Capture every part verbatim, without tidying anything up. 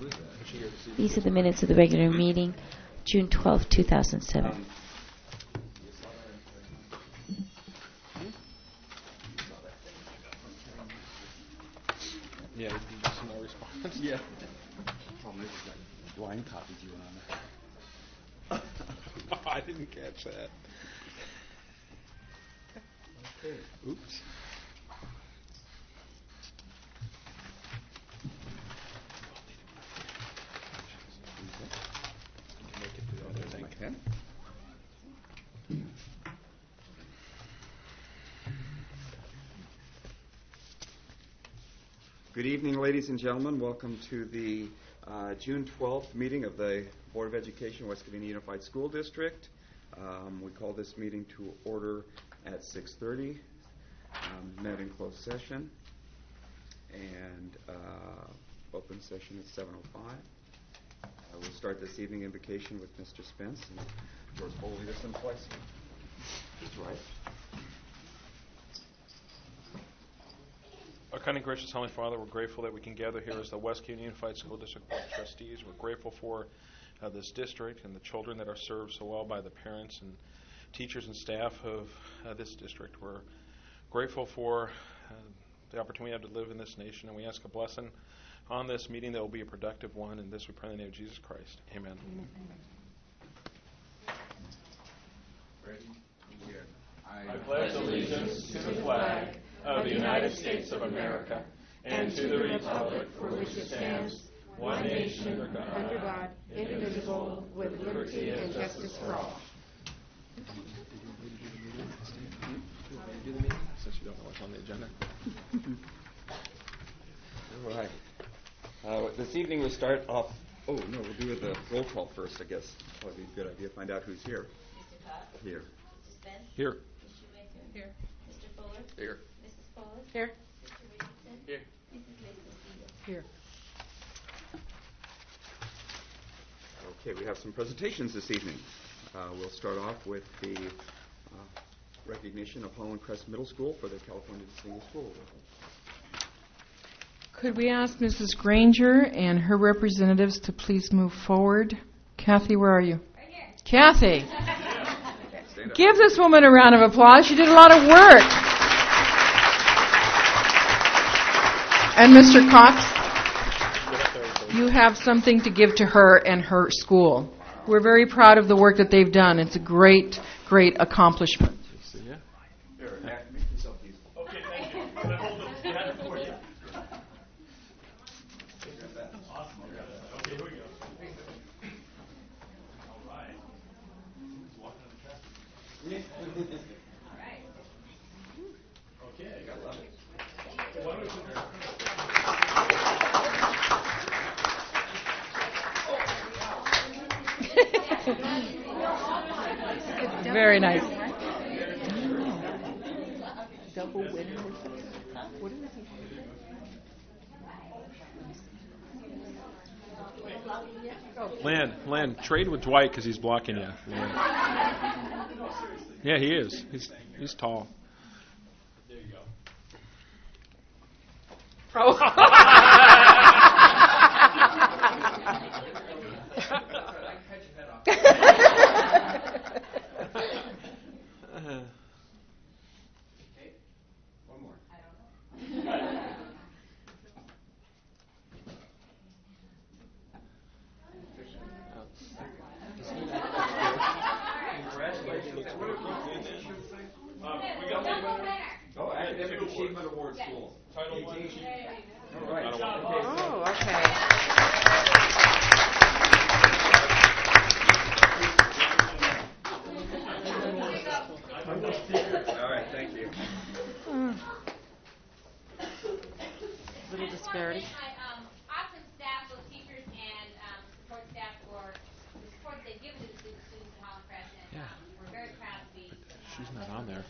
These are the minutes of the regular meeting, June twelfth, two thousand seven. Um, Yeah, you just no response. yeah. Problem is, I blind copied you on that. Oh, I didn't catch that. Okay. Oops. My pen. Good evening, ladies and gentlemen. Welcome to the uh, June twelfth meeting of the Board of Education, West Covina Unified School District. Um, we call this meeting to order at six thirty, um, met in closed session, and uh, open session at seven oh five. Uh, we'll start this evening invocation with Mister Spence, and George will lead us in place. That's right. Our kind and gracious Heavenly Father, we're grateful that we can gather here as the West Covina Unified School District Board of Trustees. We're grateful for uh, this district and the children that are served so well by the parents and teachers and staff of uh, this district. We're grateful for uh, the opportunity we have to live in this nation, and we ask a blessing on this meeting that will be a productive one. And this we pray in the name of Jesus Christ. Amen. Ready? Here. I pledge allegiance to the flag of the United States of America and to the republic for which it stands, one nation under God, indivisible, with liberty and justice for all. Since you don't know what's on the agenda. All right. Uh, this evening we'll start off. Oh, no, we'll do the roll call first, I guess. Probably be a good idea to find out who's here. Mister Cox? Here. Mister Spence? Here. Mister Shoemaker? Here. Mister Fuller? Here. Missus Polis? Here. Mister Richardson? Here. Missus Lacey? Here. Okay, we have some presentations this evening. Uh, we'll start off with the uh, recognition of Holland Crest Middle School for the California Distinguished School Award. Could we ask Missus Granger and her representatives to please move forward? Kathy, where are you? Right here. Kathy, Stand up. give this woman a round of applause. She did a lot of work. And Mister Cox, you have something to give to her and her school. We're very proud of the work that they've done. It's a great, great accomplishment. See ya. Here, Matt, make yourself useful. Okay, thank you. Can I hold the hat for you? Okay, here we go. All right. Walking on the traffic. All right. Okay. I love it. Why don't we put this- Very nice. Double winner. What is it? Lynn, Lynn, trade with Dwight because he's blocking you. Lynn. Yeah, he is. He's he's tall. There you go. One more. Oh, Academic Achievement Award School. Title one. All right. Title one. Okay. Oh, okay. All right, thank you. Little disparity. My um, awesome staff, both teachers and um, support staff, for the support they've given to the students at Holland Crest, and Yeah. um, we're very proud to be. She's not on there.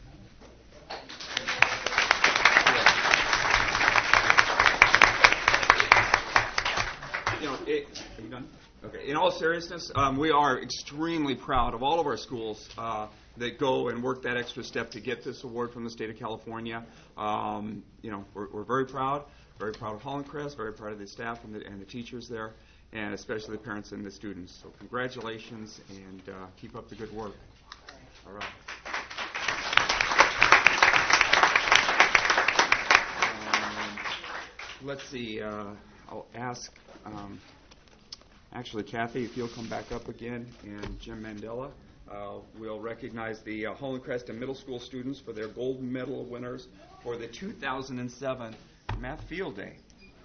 You know, it, are you done? Okay. In all seriousness, um, we are extremely proud of all of our schools uh, that go and work that extra step to get this award from the state of California. Um, you know, we're, we're very proud. very proud of Holland Crest, very proud of the staff and the, and the teachers there, and especially the parents and the students. So congratulations, and uh, keep up the good work. All right. Um, let's see. Uh, I'll ask, um, actually, Kathy, if you'll come back up again, and Jim Mandela. Uh, we'll recognize the uh, Holland Crest and middle school students for their gold medal winners for the two thousand seven Math Field Day.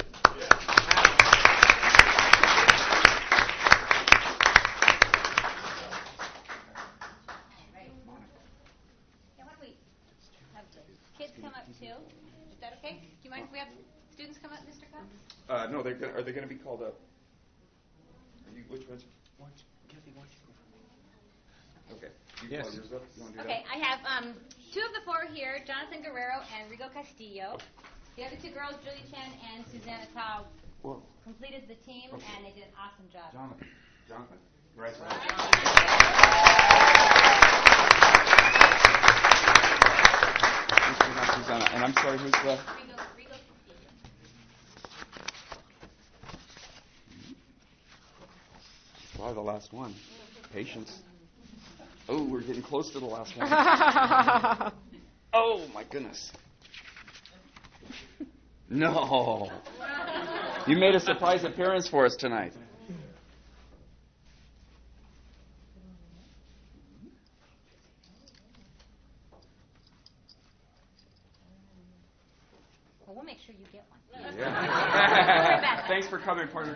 Kids come up too. Is that okay? Do you mind if we have students come up, Mister Cox? Uh, no, they're gonna, are they going to be called up? Are you, which ones? Why don't you, Kathy, why don't you go for me? Okay. You Yes. call yours up? You want to do Okay, that? I have um, two of the four here, Jonathan Guerrero and Rigo Castillo. The other two girls, Julie Chen and Susanna Tao, Whoa. completed the team, Okay. and they did an awesome job. Jonathan. Jonathan. Congratulations. Susanna. And I'm sorry, who's the... Rigo, Rigo Castillo. Wow, the last one. Patience. Oh, we're getting close to the last one. Oh, my goodness. No. You made a surprise appearance for us tonight. Well, we'll make sure you get one. Yeah. Thanks for coming, partner.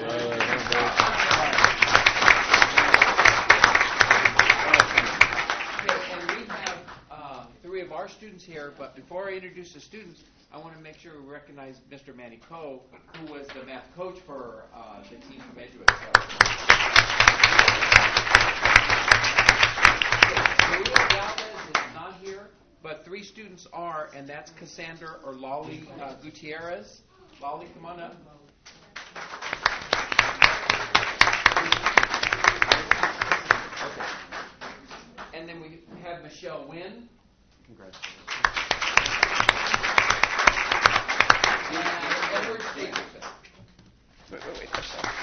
And we have uh, three of our students here, but before I introduce the students, I want to make sure we recognize Mister Manny Coe, who was the math coach for uh, the team from Edgewood. So, Maria Galvez is not here, but three students are, and that's Cassandra or Lolly uh, Gutierrez. Lolly, come on up. And then we have Michelle Wynn. Congratulations. And Edward Stapleton. Wait, wait, wait.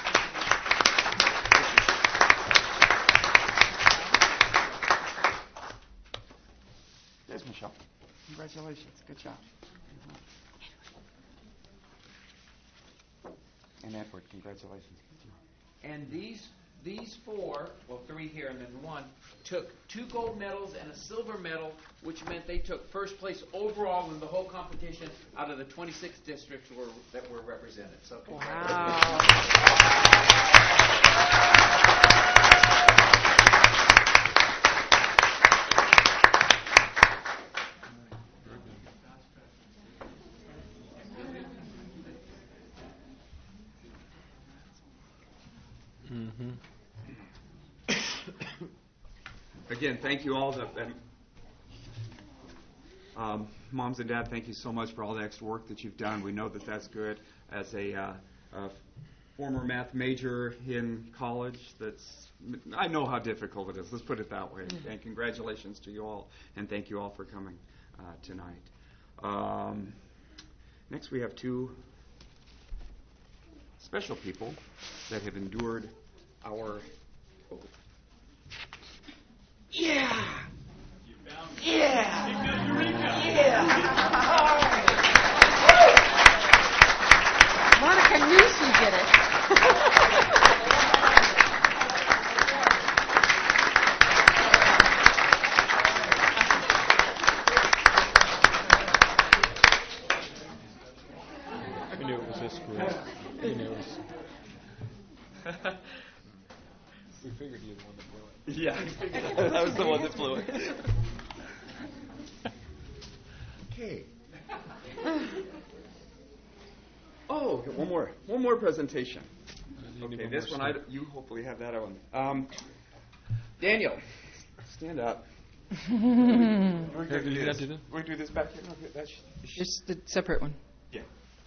There's Michelle. Congratulations. Good job. And Edward, congratulations. Good job. And these these four, well, three here and then one, took two gold medals and a silver medal, which meant they took first place overall in the whole competition out of the twenty-six districts were, that were represented. So, Mm-hmm. Again, thank you all. To, and, um, moms and dad, thank you so much for all the extra work that you've done. We know that that's good. As a, uh, a former math major in college, that's I know how difficult it is. Let's put it that way. Mm-hmm. And congratulations to you all, and thank you all for coming uh, tonight. Um, next, we have two special people that have endured our. Oh. Yeah! Yeah! Yeah! Monica knew she'd get it. We knew it was this group. We knew it was. We figured you'd want to blow it. Yeah, that was the one that blew it. Okay. Oh, one more, one more presentation. Okay, this one I you hopefully have that one. Um, Daniel, stand up. We're going to do this. We're going to do this back here. No, that's Just the separate one. yeah.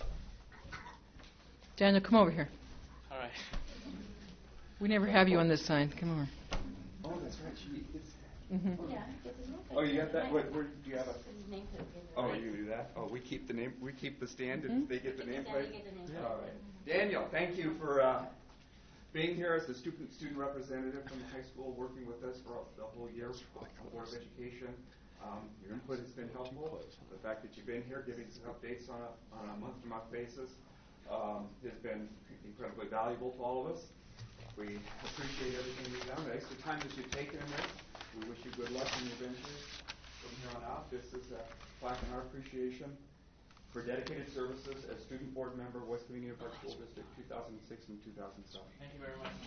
Daniel, come over here. all right. We never have you on this side. Come over. Oh, that's right. She is. Mhm. Yeah, get his name plate. Oh, you got that? What, where, do you have a? His name plate. Oh, you do that? Oh, we keep the name, we keep the stand Mhm. and they get the Keep the nameplate? stand, they get the nameplate. All right. Daniel, thank you for uh, being here as the student student representative from the high school, working with us for the whole year on the Board of Education. Um, your input has been helpful. The fact that you've been here giving us updates on a, on a month-to-month basis um, has been incredibly valuable to all of us. We appreciate everything you've done, the extra time that you've taken in this. We wish you good luck in your ventures from here on out. This is a plaque in our appreciation for dedicated services as student board member, West Covina Unified School District two thousand six and two thousand seven. Thank you very much.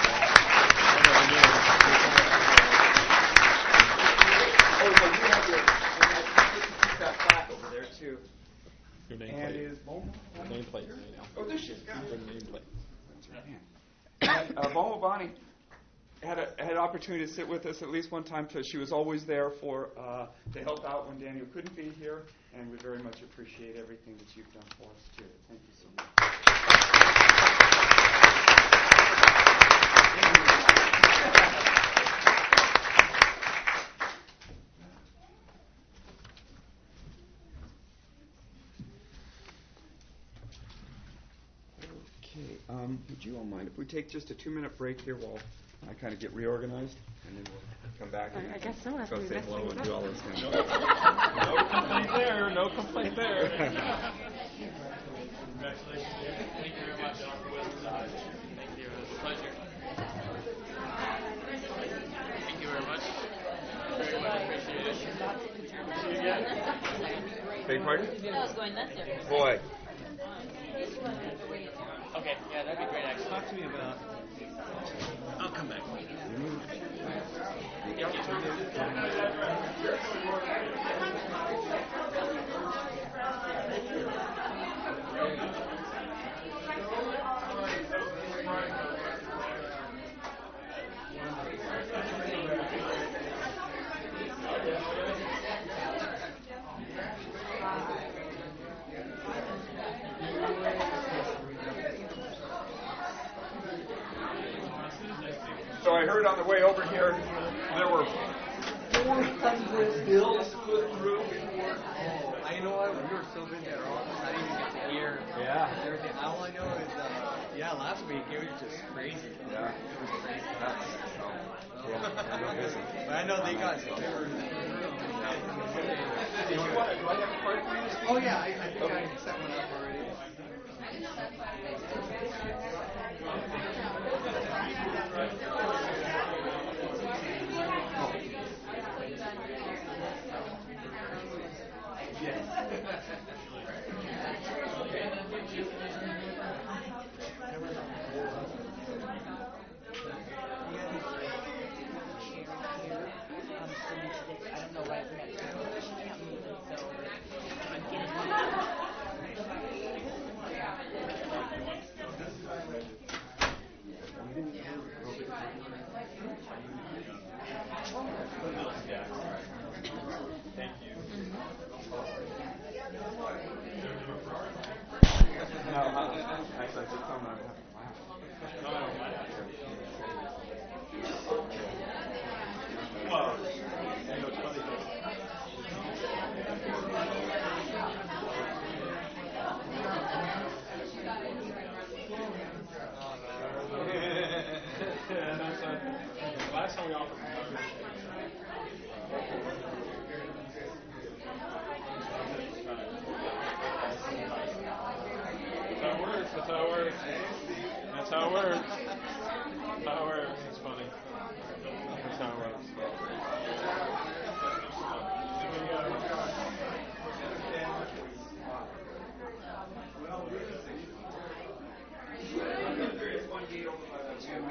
Oh, well, you have your, you keep that plaque over there, too. Your And nameplate. is Boma? Nameplate right now. Oh, there she is. Got Your it. nameplate. And uh, Boma Bonnie had a, had an opportunity to sit with us at least one time because she was always there for uh, to help out when Daniel couldn't be here, and we very much appreciate everything that you've done for us, too. Thank you so much. Okay, um, would you all mind if we take just a two-minute break here while I kind of get reorganized, and then we'll come back and I guess so, after go we say mess hello things and up. do all those things. No complaint there. No complaint there. Congratulations. Thank you very much. Thank you. It was a pleasure. Thank you very much. Very much appreciated. See you again. Beg pardon? I was going nuts there. Boy. Okay, yeah, that'd be great, actually. Talk to me about... I'll come back. So I heard on the way over here there were four hundred bills put through before. Oh, I know what, we were so busy at our office, I didn't even get to hear Yeah. everything. All I know is, uh, yeah, last week it was just crazy. Yeah. It was crazy. Yeah, I know busy. But I know they got, they were, Did you want to, do I have a card for you? oh yeah, I, I think I set one up already. No, uh, actually, I just told them I'm having a laugh. Well, you know, it's funny though. Last time we offered That's how it works. That's how it works. That's how it works. It's funny. That's how it works. There is one gate over by the gym.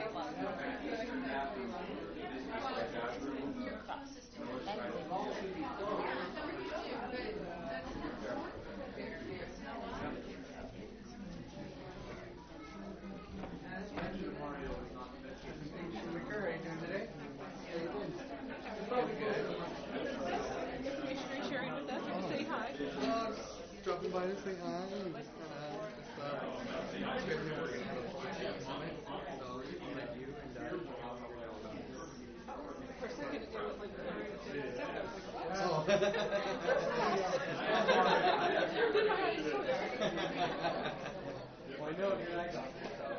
Well, I know you're not doctor,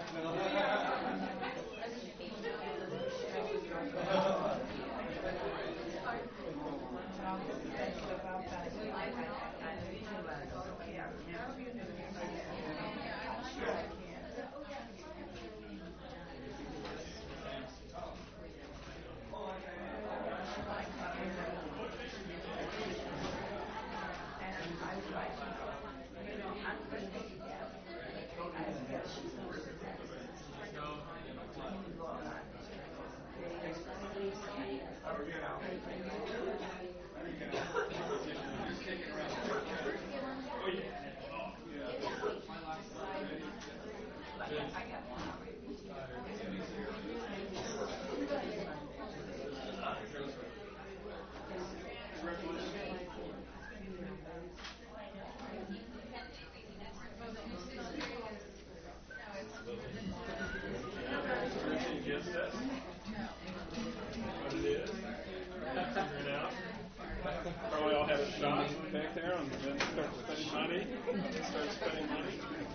Probably all have a shot back there and then start spending money. Start spending money.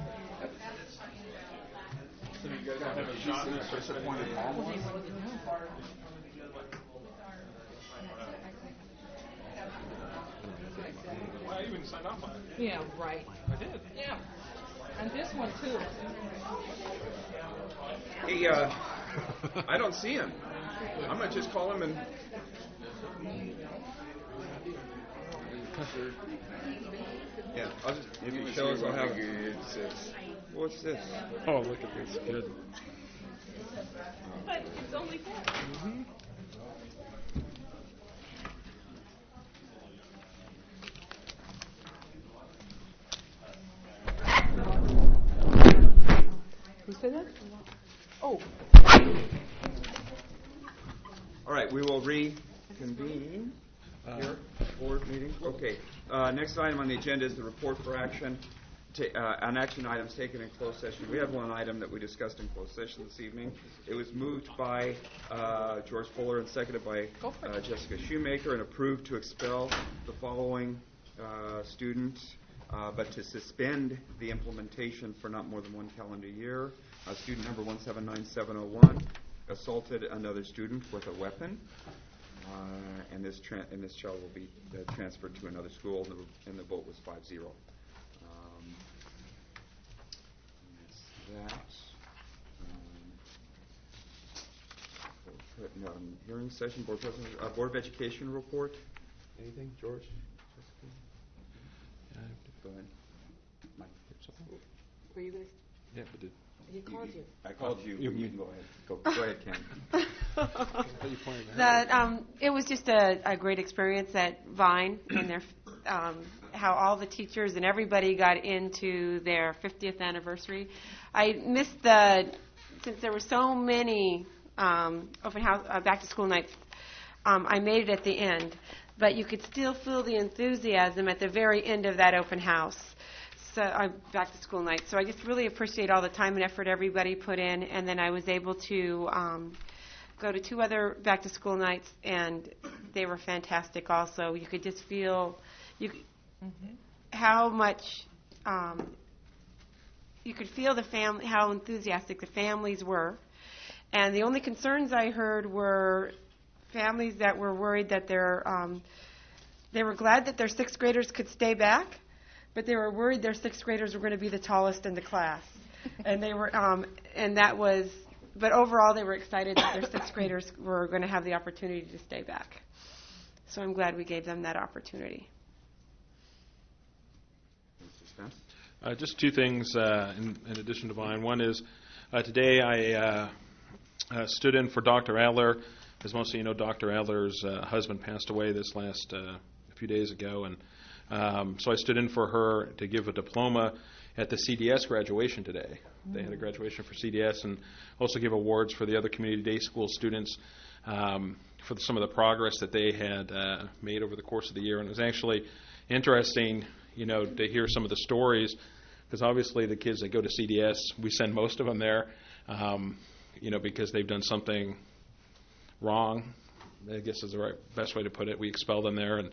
So you guys all have a shot and start spending money. Well, I even signed off on it. Yeah, right. I did. Yeah. And this one, too. Hey, uh, I don't see him. I'm going to just call him and... Yeah, I'll just, if he shows, I'll have it. What's this? Oh, look at this. Good. But it's only four. Mm-hmm. Who said that? Oh. All right, we will reconvene here, board meeting. Okay. Uh, next item on the agenda is the report for action ta- uh, on action items taken in closed session. We have one item that we discussed in closed session this evening. It was moved by uh, George Fuller and seconded by uh, Jessica Shoemaker and approved to expel the following uh, students, uh, but to suspend the implementation for not more than one calendar year. Uh, student number one seven nine seven zero one assaulted another student with a weapon. Uh, and this tra- and this child will be uh, transferred to another school, and the, and the vote was five zero. Um, and that's that. Um, um, hearing session, board president, uh, board of education report. Anything, George? Yeah, Go ahead. Mike. Were you going to? yeah, but did. He called you. I called you. You- You can go ahead. Go, go ahead, Ken. That um, it was just a, a great experience at Vine and their um, how all the teachers and everybody got into their fiftieth anniversary. I missed the since there were so many um, open house uh, back to school nights. Um, I made it at the end, but you could still feel the enthusiasm at the very end of that open house. So uh, back to school night. So I just really appreciate all the time and effort everybody put in, and then I was able to um, go to two other back to school nights, and they were fantastic. Also, you could just feel you mm-hmm. how much um, you could feel the family, how enthusiastic the families were, and the only concerns I heard were families that were worried that their um, they were glad that their sixth graders could stay back. But they were worried their sixth graders were going to be the tallest in the class, and they were, um, and that was. But overall, they were excited that their sixth graders were going to have the opportunity to stay back. So I'm glad we gave them that opportunity. Mister Spence? Uh, just two things uh, in, in addition to Vine. One is uh, today I uh, uh, stood in for Doctor Adler. As most of you know, Doctor Adler's uh, husband passed away this last uh, few days ago, and Um, so I stood in for her to give a diploma at the C D S graduation today. They had a graduation for C D S and also give awards for the other community day school students um, for the, some of the progress that they had uh, made over the course of the year. And it was actually interesting, you know, to hear some of the stories, because obviously the kids that go to C D S, we send most of them there, um, you know, because they've done something wrong, I guess is the right best way to put it. We expel them there, and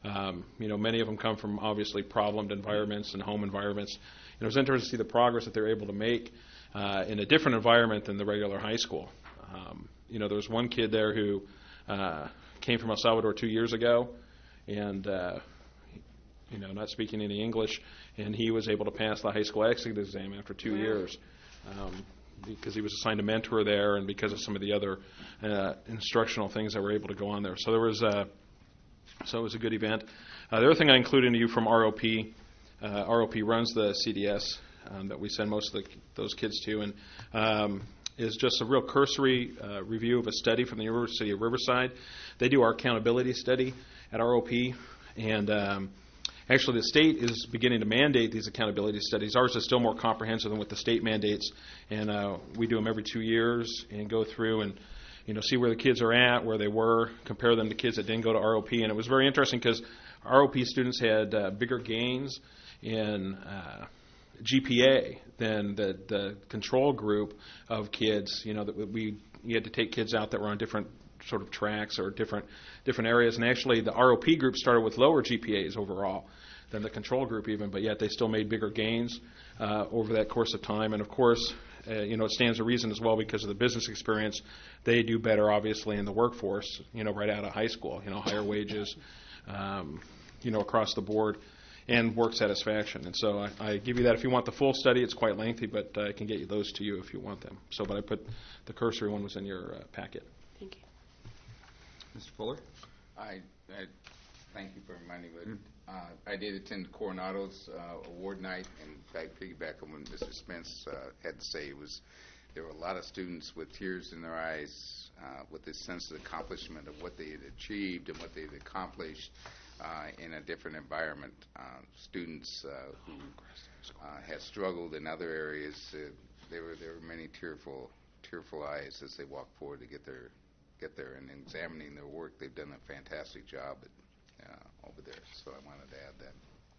Um, you know, many of them come from obviously problemed environments and home environments. And it was interesting to see the progress that they're able to make uh, in a different environment than the regular high school. Um, you know, there was one kid there who uh, came from El Salvador two years ago, and uh, you know, not speaking any English, and he was able to pass the high school exit exam after two yeah. years. Um, because he was assigned a mentor there and because of some of the other uh, instructional things that were able to go on there. So there was uh, so it was a good event. Uh, the other thing I included to you from R O P, uh, R O P runs the C D S um, that we send most of the, those kids to, and um, is just a real cursory uh, review of a study from the University of Riverside. They do our accountability study at R O P, and um, actually, the state is beginning to mandate these accountability studies. Ours is still more comprehensive than what the state mandates, and uh, we do them every two years and go through and you know see where the kids are at, where they were, compare them to kids that didn't go to R O P. And it was very interesting because R O P students had uh, bigger gains in uh, G P A than the, the control group of kids. You know that we you had to take kids out that were on different sort of tracks or different different areas, and actually the R O P group started with lower G P As overall than the control group even, but yet they still made bigger gains uh, over that course of time. And of course, uh, you know, it stands to reason as well because of the business experience. They do better, obviously, in the workforce, you know, right out of high school, you know, higher wages, um, you know, across the board, and work satisfaction. And so I, I give you that. If you want the full study, it's quite lengthy, but uh, I can get you those to you if you want them. So, but I put the cursory one was in your uh, packet. Thank you. Mister Fuller? I, I thank you for reminding me. Mm. Uh, I did attend Coronado's uh, award night, and back piggyback on what Mister Spence uh, had to say, it was there were a lot of students with tears in their eyes, uh, with this sense of accomplishment of what they had achieved and what they had accomplished uh, in a different environment. Uh, students uh, who uh, had struggled in other areas, uh, there were there were many tearful tearful eyes as they walked forward to get their get there and examining their work. They've done a fantastic job at, uh, over there, so I wanted to add that.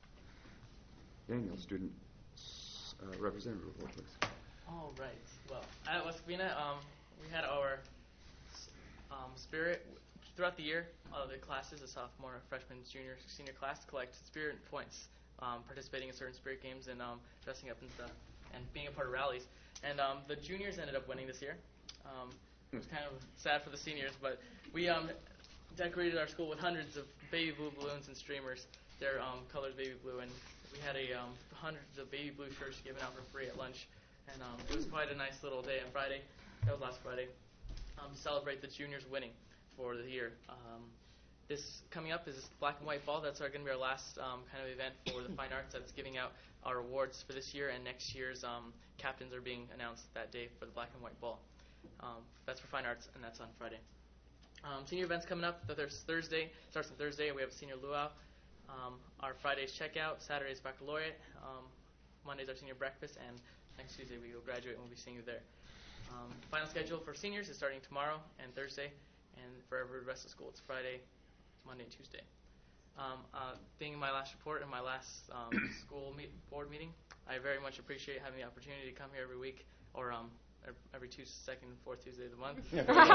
Daniel, student uh, representative report, please. All right. Well, at West Covina, um, we had our um, spirit throughout the year. All of the classes, the sophomore, freshman, junior, senior class, collect spirit points, um, participating in certain spirit games and um, dressing up and stuff, and being a part of rallies. And um, the juniors ended up winning this year. Um, It was kind of sad for the seniors, but we um, decorated our school with hundreds of baby blue balloons and streamers. They're um, colored baby blue, and we had a um, hundreds of baby blue shirts given out for free at lunch. And um, it was quite a nice little day on Friday. That was last Friday. Um, to celebrate the juniors winning for the year. Um, this coming up is Black and White Ball. That's going to be our last um, kind of event for the fine arts. That's giving out our awards for this year, and next year's um, captains are being announced that day for the Black and White Ball. Um, that's for fine arts, and that's on Friday. Um, senior events coming up. There's Thursday. Starts on Thursday. We have a senior luau. Um, our Friday's checkout. Saturday's baccalaureate. Um, Monday's our senior breakfast, and next Tuesday we will graduate and we'll be seeing you there. Um, final schedule for seniors is starting tomorrow and Thursday, and for every rest of school it's Friday, Monday, and Tuesday. Um, uh, being my last report and my last um, school meet, board meeting, I very much appreciate having the opportunity to come here every week, or um, every Tuesday, second and fourth Tuesday of the month.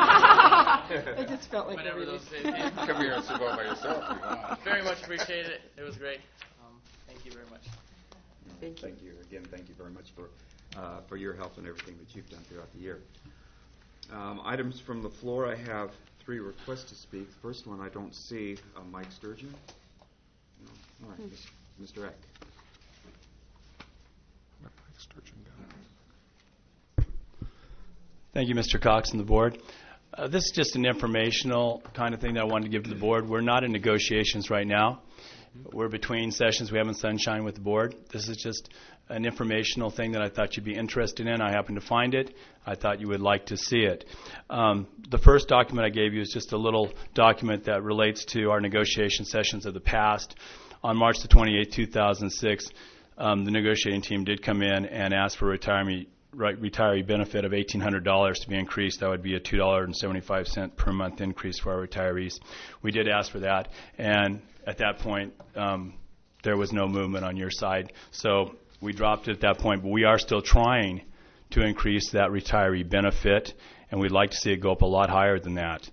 It just felt like whenever every those days came. Come here and sit by yourself if you want. Very much appreciated it. It was great. Um, thank you very much. Thank you. Thank you again. Thank you very much for uh, for your help and everything that you've done throughout the year. Um, items from the floor. I have three requests to speak. The first one, I don't see uh, Mike Sturgeon. No. All right, hmm. Mister Eck. Mike Sturgeon. Thank you, Mister Cox and the board. Uh, this is just an informational kind of thing that I wanted to give to the board. We're not in negotiations right now. We're between sessions. We haven't sunshine with the board. This is just an informational thing that I thought you'd be interested in. I happened to find it. I thought you would like to see it. Um, the first document I gave you is just a little document that relates to our negotiation sessions of the past. On March the twenty-eighth, two thousand six, um, the negotiating team did come in and ask for retirement Right, retiree benefit of eighteen hundred dollars to be increased. That would be a two dollars and seventy-five cents per month increase for our retirees. We did ask for that, and at that point, um, there was no movement on your side. So we dropped it at that point, but we are still trying to increase that retiree benefit, and we'd like to see it go up a lot higher than that.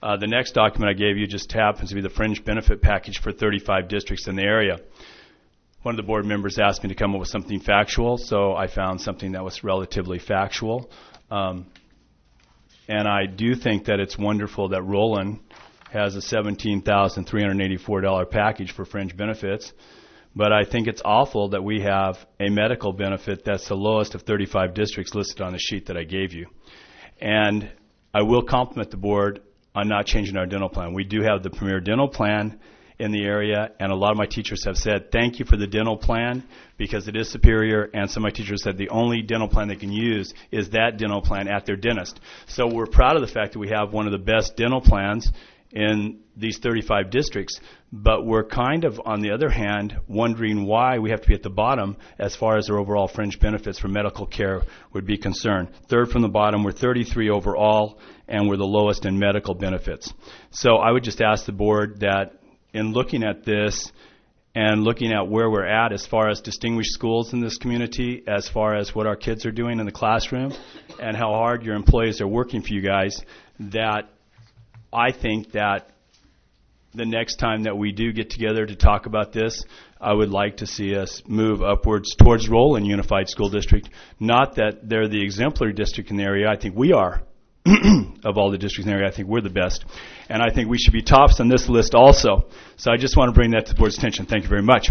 Uh, the next document I gave you just happens to be the fringe benefit package for thirty-five districts in the area. One of the board members asked me to come up with something factual, so I found something that was relatively factual. Um, and I do think that it's wonderful that Roland has a seventeen thousand three hundred eighty-four dollars package for fringe benefits. But I think it's awful that we have a medical benefit that's the lowest of thirty-five districts listed on the sheet that I gave you. And I will compliment the board on not changing our dental plan. We do have the premier dental plan in the area, and a lot of my teachers have said, thank you for the dental plan because it is superior, and some of my teachers said the only dental plan they can use is that dental plan at their dentist. So we're proud of the fact that we have one of the best dental plans in these thirty-five districts, but we're kind of, on the other hand, wondering why we have to be at the bottom as far as our overall fringe benefits for medical care would be concerned. Third from the bottom, we're thirty-three overall, and we're the lowest in medical benefits. So I would just ask the board that in looking at this and looking at where we're at as far as distinguished schools in this community, as far as what our kids are doing in the classroom, and how hard your employees are working for you guys, that I think that the next time that we do get together to talk about this, I would like to see us move upwards towards Roland Unified School District. Not that they're the exemplary district in the area. I think we are. Of all the districts in the area, I think we're the best. And I think we should be tops on this list also. So I just want to bring that to the board's attention. Thank you very much.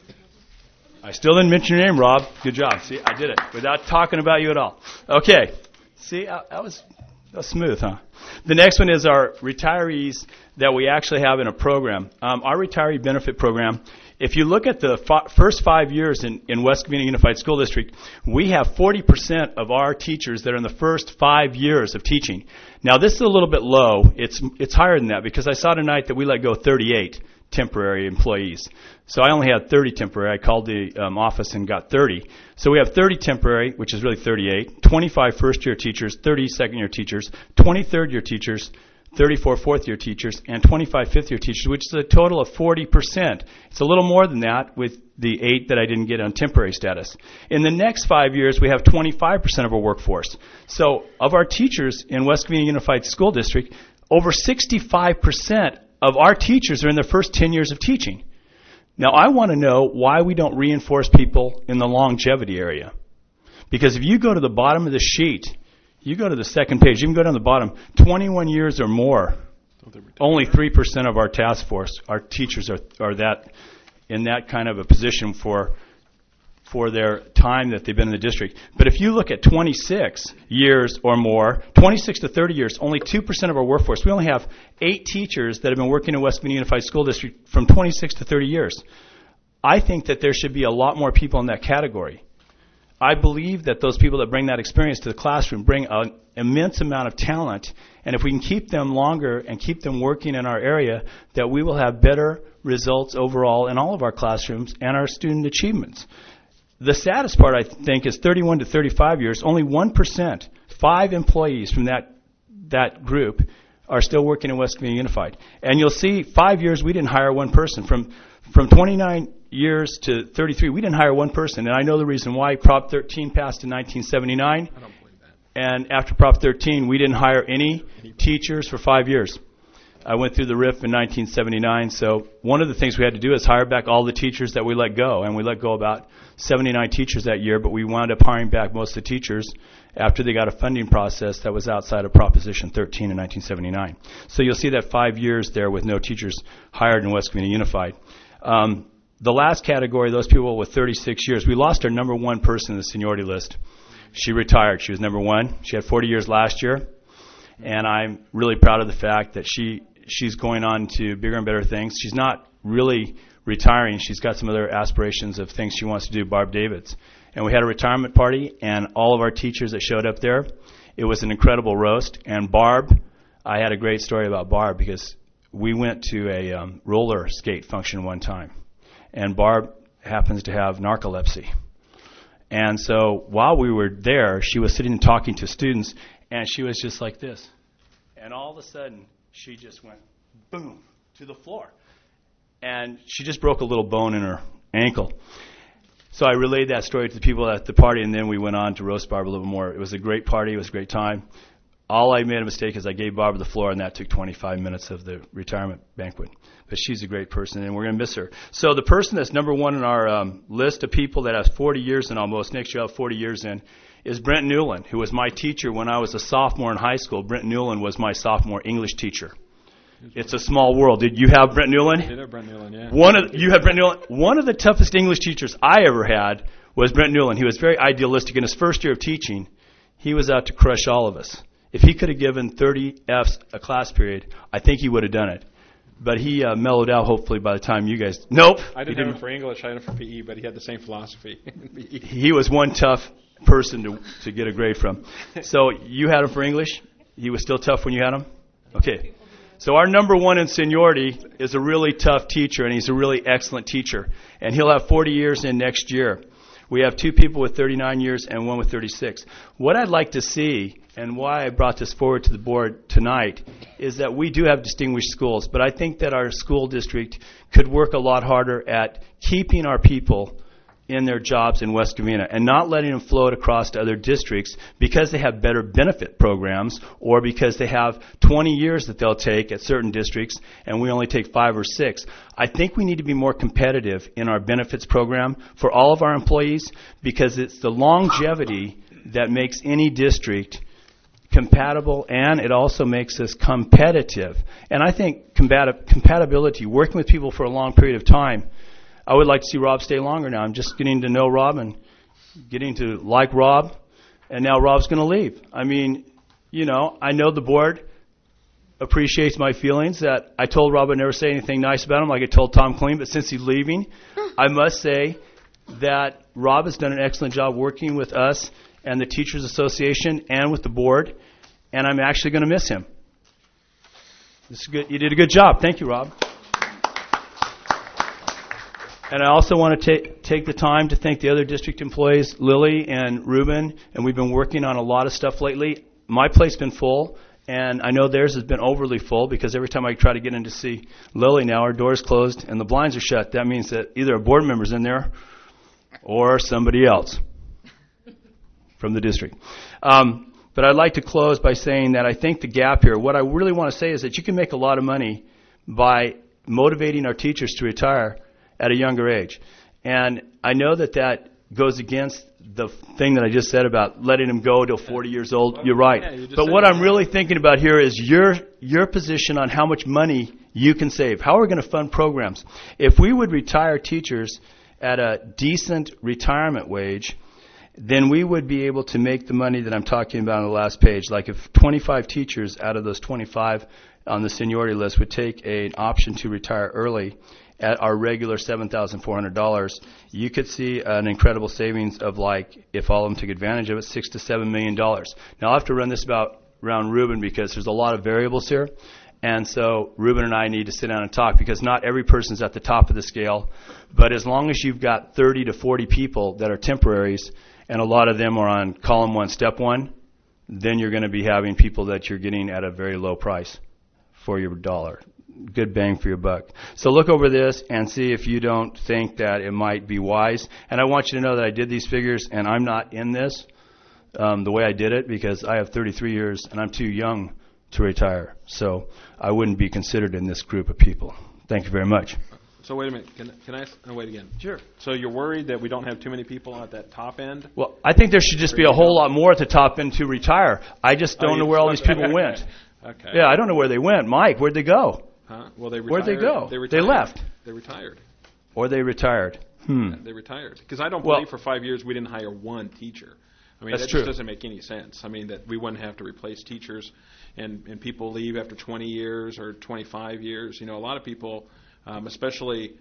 I still didn't mention your name, Rob. Good job. See, I did it without talking about you at all. Okay. See, I, I was... That's smooth, huh? The next one is our retirees that we actually have in a program. Um, our retiree benefit program, if you look at the f- first five years in, in West Covina Unified School District, we have forty percent of our teachers that are in the first five years of teaching. Now, this is a little bit low. It's it's higher than that because I saw tonight that we let go thirty-eight temporary employees. So I only had thirty temporary. I called the um, office and got thirty. So we have thirty temporary, which is really thirty-eight, twenty-five first-year teachers, thirty second-year teachers, twenty third-year teachers, thirty-four fourth-year teachers, and twenty-five fifth-year teachers, which is a total of forty percent. It's a little more than that with the eight that I didn't get on temporary status. In the next five years, we have twenty-five percent of our workforce. So of our teachers in West Covina Unified School District, over sixty-five percent of our teachers are in their first ten years of teaching. Now, I want to know why we don't reinforce people in the longevity area. Because if you go to the bottom of the sheet, you go to the second page, you can go down the bottom, twenty-one years or more, only three percent of our task force, our teachers are, are that in that kind of a position for for their time that they've been in the district. But if you look at twenty-six years or more, twenty-six to thirty years, only two percent of our workforce. We only have eight teachers that have been working in West Covina Unified School District from twenty-six to thirty years. I think that there should be a lot more people in that category. I believe that those people that bring that experience to the classroom bring an immense amount of talent, and if we can keep them longer and keep them working in our area, that we will have better results overall in all of our classrooms and our student achievements. The saddest part, I think, is thirty-one to thirty-five years, only one percent, five employees from that that group are still working in West Covina Unified. And you'll see five years we didn't hire one person. From from twenty-nine years to thirty-three, we didn't hire one person. And I know the reason why. Prop thirteen passed in nineteen seventy-nine. I don't believe that. And after Prop thirteen, we didn't hire any teachers for five years. I went through the R I F in nineteen seventy-nine, so one of the things we had to do is hire back all the teachers that we let go, and we let go about seventy-nine teachers that year, but we wound up hiring back most of the teachers after they got a funding process that was outside of Proposition thirteen in nineteen seventy-nine. So you'll see that five years there with no teachers hired in West Covina Unified. Um, the last category, those people with thirty-six years, we lost our number one person in the seniority list. She retired. She was number one. She had forty years last year, and I'm really proud of the fact that she she's going on to bigger and better things. She's not really retiring. She's got some other aspirations of things she wants to do, Barb Davids. And we had a retirement party, and all of our teachers that showed up there, it was an incredible roast. And Barb, I had a great story about Barb because we went to a um, roller skate function one time, and Barb happens to have narcolepsy. And so while we were there, she was sitting and talking to students, and she was just like this. And all of a sudden, she just went boom to the floor. And she just broke a little bone in her ankle. So I relayed that story to the people at the party, and then we went on to roast Barb a little more. It was a great party. It was a great time. all I made a mistake is I gave Barbara the floor, and that took twenty-five minutes of the retirement banquet. But she's a great person, and we're going to miss her. So the person that's number one in our um, list of people that has forty years in almost, next year I'll have forty years in, is Brent Newland, who was my teacher when I was a sophomore in high school. Brent Newland was my sophomore English teacher. It's a small world. Did you have Brent Newland? I did have Brent Newland, yeah. One of you had Brent Newland. One of the toughest English teachers I ever had was Brent Newland. He was very idealistic. In his first year of teaching, he was out to crush all of us. If he could have given thirty Fs a class period, I think he would have done it. But he uh, mellowed out, hopefully, by the time you guys... Nope. I didn't he have him for English. I had him for P E, but he had the same philosophy in P E. He was one tough person to to get a grade from. So you had him for English? He was still tough when you had him? Okay. So our number one in seniority is a really tough teacher, and he's a really excellent teacher. And he'll have forty years in next year. We have two people with thirty-nine years and one with thirty-six. What I'd like to see, and why I brought this forward to the board tonight, is that we do have distinguished schools, but I think that our school district could work a lot harder at keeping our people in their jobs in West Covina and not letting them float across to other districts because they have better benefit programs or because they have twenty years that they'll take at certain districts and we only take five or six. I think we need to be more competitive in our benefits program for all of our employees because it's the longevity that makes any district compatible, and it also makes us competitive. And I think compati- compatibility, working with people for a long period of time, I would like to see Rob stay longer now. I'm just getting to know Rob and getting to like Rob, and now Rob's going to leave. I mean, you know, I know the board appreciates my feelings that I told Rob I'd never say anything nice about him like I told Tom Clean, but since he's leaving, I must say that Rob has done an excellent job working with us and the Teachers Association and with the board, and I'm actually going to miss him. This is good. You did a good job. Thank you, Rob. And I also want to take take the time to thank the other district employees, Lily and Ruben, and we've been working on a lot of stuff lately. My plate's been full, and I know theirs has been overly full because every time I try to get in to see Lily now, our door's closed and the blinds are shut. That means that either a board member's in there or somebody else from the district. Um, but I'd like to close by saying that I think the gap here, what I really want to say is that you can make a lot of money by motivating our teachers to retire at a younger age. And I know that that goes against the thing that I just said about letting them go till forty years old. You're right. Yeah, you but what I'm really thinking about here is your your position on how much money you can save. How are we going to fund programs? If we would retire teachers at a decent retirement wage, then we would be able to make the money that I'm talking about on the last page. Like if twenty-five teachers out of those twenty-five on the seniority list would take an option to retire early at our regular seven thousand four hundred dollars, you could see an incredible savings of, like, if all of them took advantage of it, six to seven million dollars. Now I'll have to run this about around Ruben because there's a lot of variables here. And so Ruben and I need to sit down and talk because not every person's at the top of the scale. But as long as you've got thirty to forty people that are temporaries, and a lot of them are on column one, step one, then you're going to be having people that you're getting at a very low price for your dollar. Good bang for your buck. So look over this and see if you don't think that it might be wise. And I want you to know that I did these figures, and I'm not in this um, the way I did it because I have thirty-three years, and I'm too young to retire. So I wouldn't be considered in this group of people. Thank you very much. So wait a minute. Can, can I oh, wait again? Sure. So you're worried that we don't have too many people at that top end? Well, I think there should just be a whole lot more at the top end to retire. I just don't oh, know where all these people went. Okay. Yeah, I don't know where they went. Mike, where'd they go? Huh? Well, they retired. Where'd they go? They, retired. They left. They retired. Or they retired. Hmm. They retired. Because I don't well, believe for five years we didn't hire one teacher. I mean, that's that true. just doesn't make any sense. I mean, that we wouldn't have to replace teachers and, and people leave after twenty years or twenty-five years. You know, a lot of people, um, especially,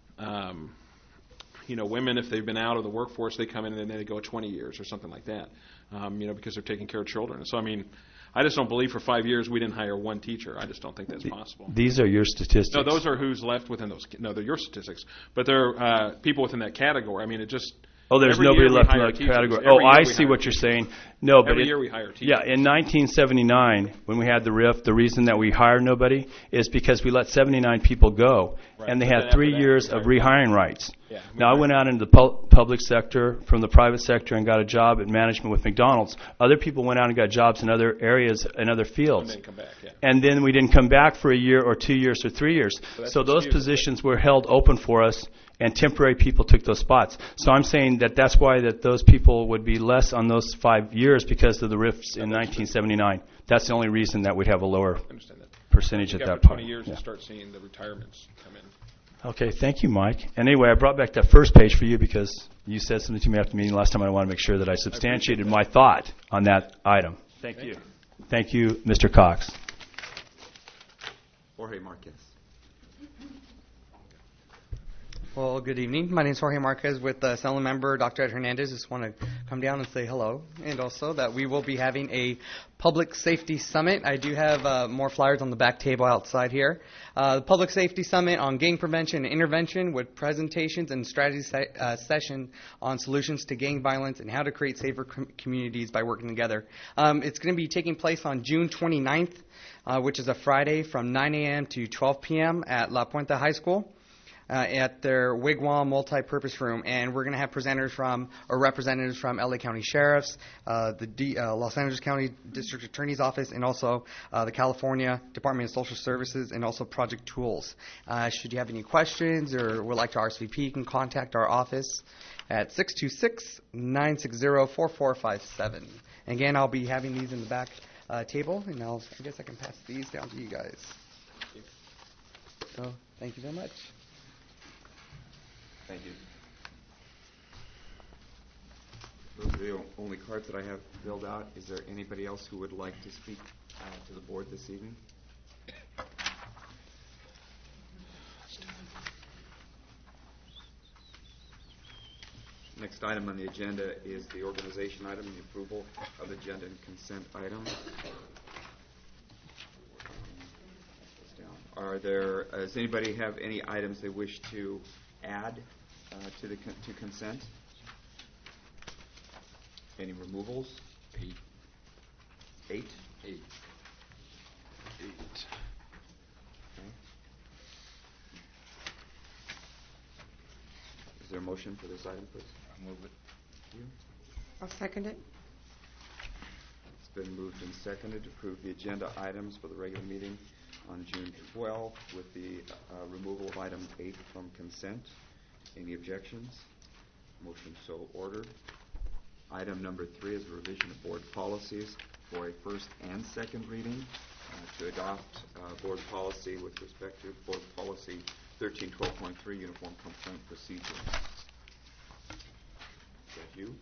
um, you know, women, if they've been out of the workforce, they come in and then they go twenty years or something like that, um, you know, because they're taking care of children. So, I mean, I just don't believe for five years we didn't hire one teacher. I just don't think that's possible. These are your statistics. No, those are who's left within those. No, they're your statistics. But they're uh, people within that category. I mean, it just Oh, there's Every nobody year we left in hire that teachers. category. Every Oh, year I we see hire what you're teachers. saying. No, but Every it- year we hire teachers. Yeah, in nineteen seventy-nine, when we had the R I F, the reason that we hired nobody is because we let seventy-nine people go, Right. and they But then had three after that, years we of hired- rehiring rights. Yeah, we Now, I hired- went out into the pu- public sector from the private sector and got a job at management with McDonald's. Other people went out and got jobs in other areas and other And fields. then come back, yeah. And then we didn't come back for a year or two years or three years. that's So those excused. positions were held open for us, and temporary people took those spots. So I'm saying that that's why that those people would be less on those five years because of the R I Fs in nineteen seventy-nine. That's the only reason that we'd have a lower I understand that. percentage I at think that after point. twenty years, Yeah. you start seeing the retirements come in. Okay, thank you, Mike. And anyway, I brought back that first page for you because you said something to me after the meeting last time, and I want to make sure that I substantiated my thought on that item. Thank you. Thank you, Mister Cox. Jorge Marquez. Well, good evening. My name is Jorge Marquez with uh, Assembly Member Doctor Ed Hernandez. Just want to come down and say hello, and also that we will be having a Public Safety Summit. I do have uh, more flyers on the back table outside here. Uh, the Public Safety Summit on gang prevention and intervention with presentations and strategy se- uh, session on solutions to gang violence and how to create safer com- communities by working together. Um, it's going to be taking place on June twenty-ninth, uh, which is a Friday from nine a.m. to twelve p.m. at La Puente High School. Uh, at their Wigwam multi-purpose room, and we're going to have presenters from, or representatives from L A County Sheriffs, uh, the D, uh, Los Angeles County District Attorney's Office, and also uh, the California Department of Social Services, and also Project Tools. Uh, should you have any questions or would like to R S V P, you can contact our office at six two six, nine six zero, four four five seven. Again, I'll be having these in the back uh, table, and I'll, I guess I can pass these down to you guys. So, thank you very much. Thank you. Those are the only cards that I have filled out. Is there anybody else who would like to speak uh, to the board this evening? Next item on the agenda is the organization item, the approval of agenda and consent items. Are there, uh, does anybody have any items they wish to add uh, to the con- to consent? Any removals? Eight. Eight? Eight. Eight. Okay. Is there a motion for this item, please? I'll move it. You? I'll second it. It's been moved and seconded to approve the agenda items for the regular meeting on June twelfth with the uh, removal of item eight from consent. Any objections? Motion so ordered. Item number three is a revision of board policies for a first and second reading uh, to adopt uh, board policy with respect to board policy thirteen twelve point three, uniform complaint procedure. Is that you?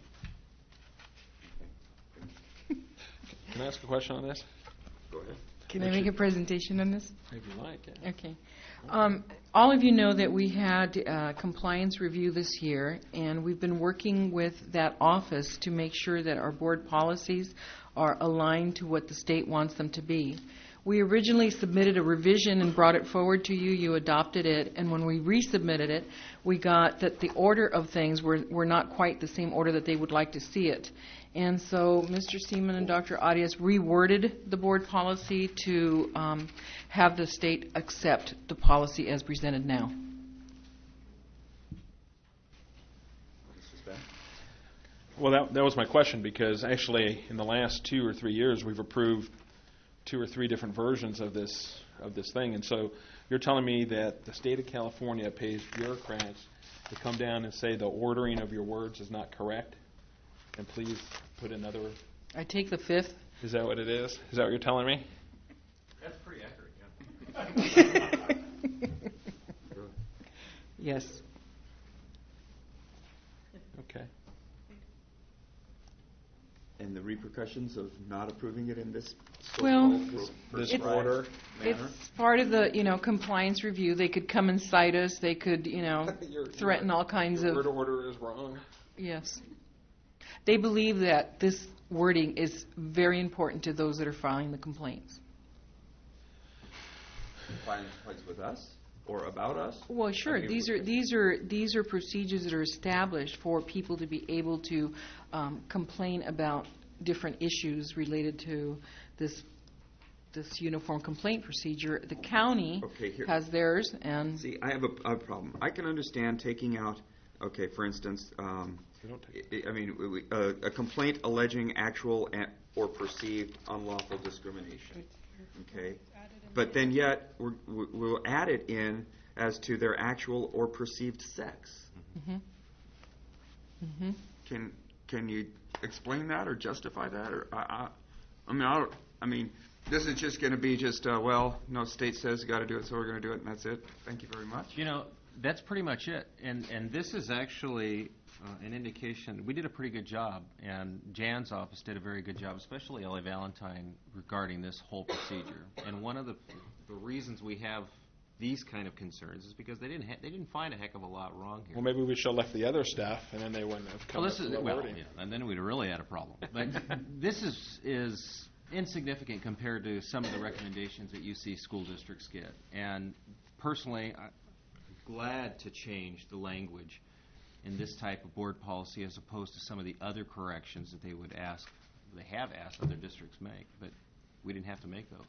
Okay. Can I ask a question on this? Go ahead. Can I make a presentation on this? If you like, yeah. Okay. Um, all of you know that we had uh, compliance review this year, and we've been working with that office to make sure that our board policies are aligned to what the state wants them to be. We originally submitted a revision and brought it forward to you. You adopted it, and when we resubmitted it, we got that the order of things were, were not quite the same order that they would like to see it. And so Mister Seaman and Doctor Arias reworded the board policy to um, have the state accept the policy as presented now. Well, that, that was my question, because actually in the last two or three years we've approved two or three different versions of this of this thing. And so you're telling me that the state of California pays bureaucrats to come down and say the ordering of your words is not correct? And please put another... I take the fifth. Is that what it is? Is that what you're telling me? That's pretty accurate, yeah. Yes. Okay. And the repercussions of not approving it in this Well, so-called This first order manner? It's part of the, you know, compliance review. They could come and cite us. They could, you know, Your- threaten all kinds your of... word order is wrong. Yes. They believe that this wording is very important to those that are filing the complaints. Filing complaints with us? or about us? Well, sure. I mean, These are these are these are procedures that are established for people to be able to um, complain about different issues related to this this uniform complaint procedure. The county Okay, here- has theirs, and See, I have a, a problem. I can understand taking out, okay, for instance, um, I, I mean, we- we- uh, a complaint alleging actual a- or perceived unlawful discrimination. Okay, but then yet we're, we- we'll add it in as to their actual or perceived sex. Mhm. Mhm. Can can you explain that or justify that? Or I, I, I mean, I, don't, I mean, this is just going to be just uh, well, no state says you got to do it, so we're going to do it, and that's it. Thank you very much. You know, that's pretty much it. And and this is actually uh, an indication. We did a pretty good job, and Jan's office did a very good job, especially L A Valentine, regarding this whole procedure. And one of the the reasons we have these kind of concerns is because they didn't ha- they didn't find a heck of a lot wrong here. Well, maybe we should have left the other staff, and then they wouldn't have come Well, this up is with the well, wording. yeah, and then we'd have really had a problem. But this is is insignificant compared to some of the recommendations that you see school districts get. And personally, I'm glad to change the language in this type of board policy as opposed to some of the other corrections that they would ask, they have asked other districts make, but we didn't have to make those.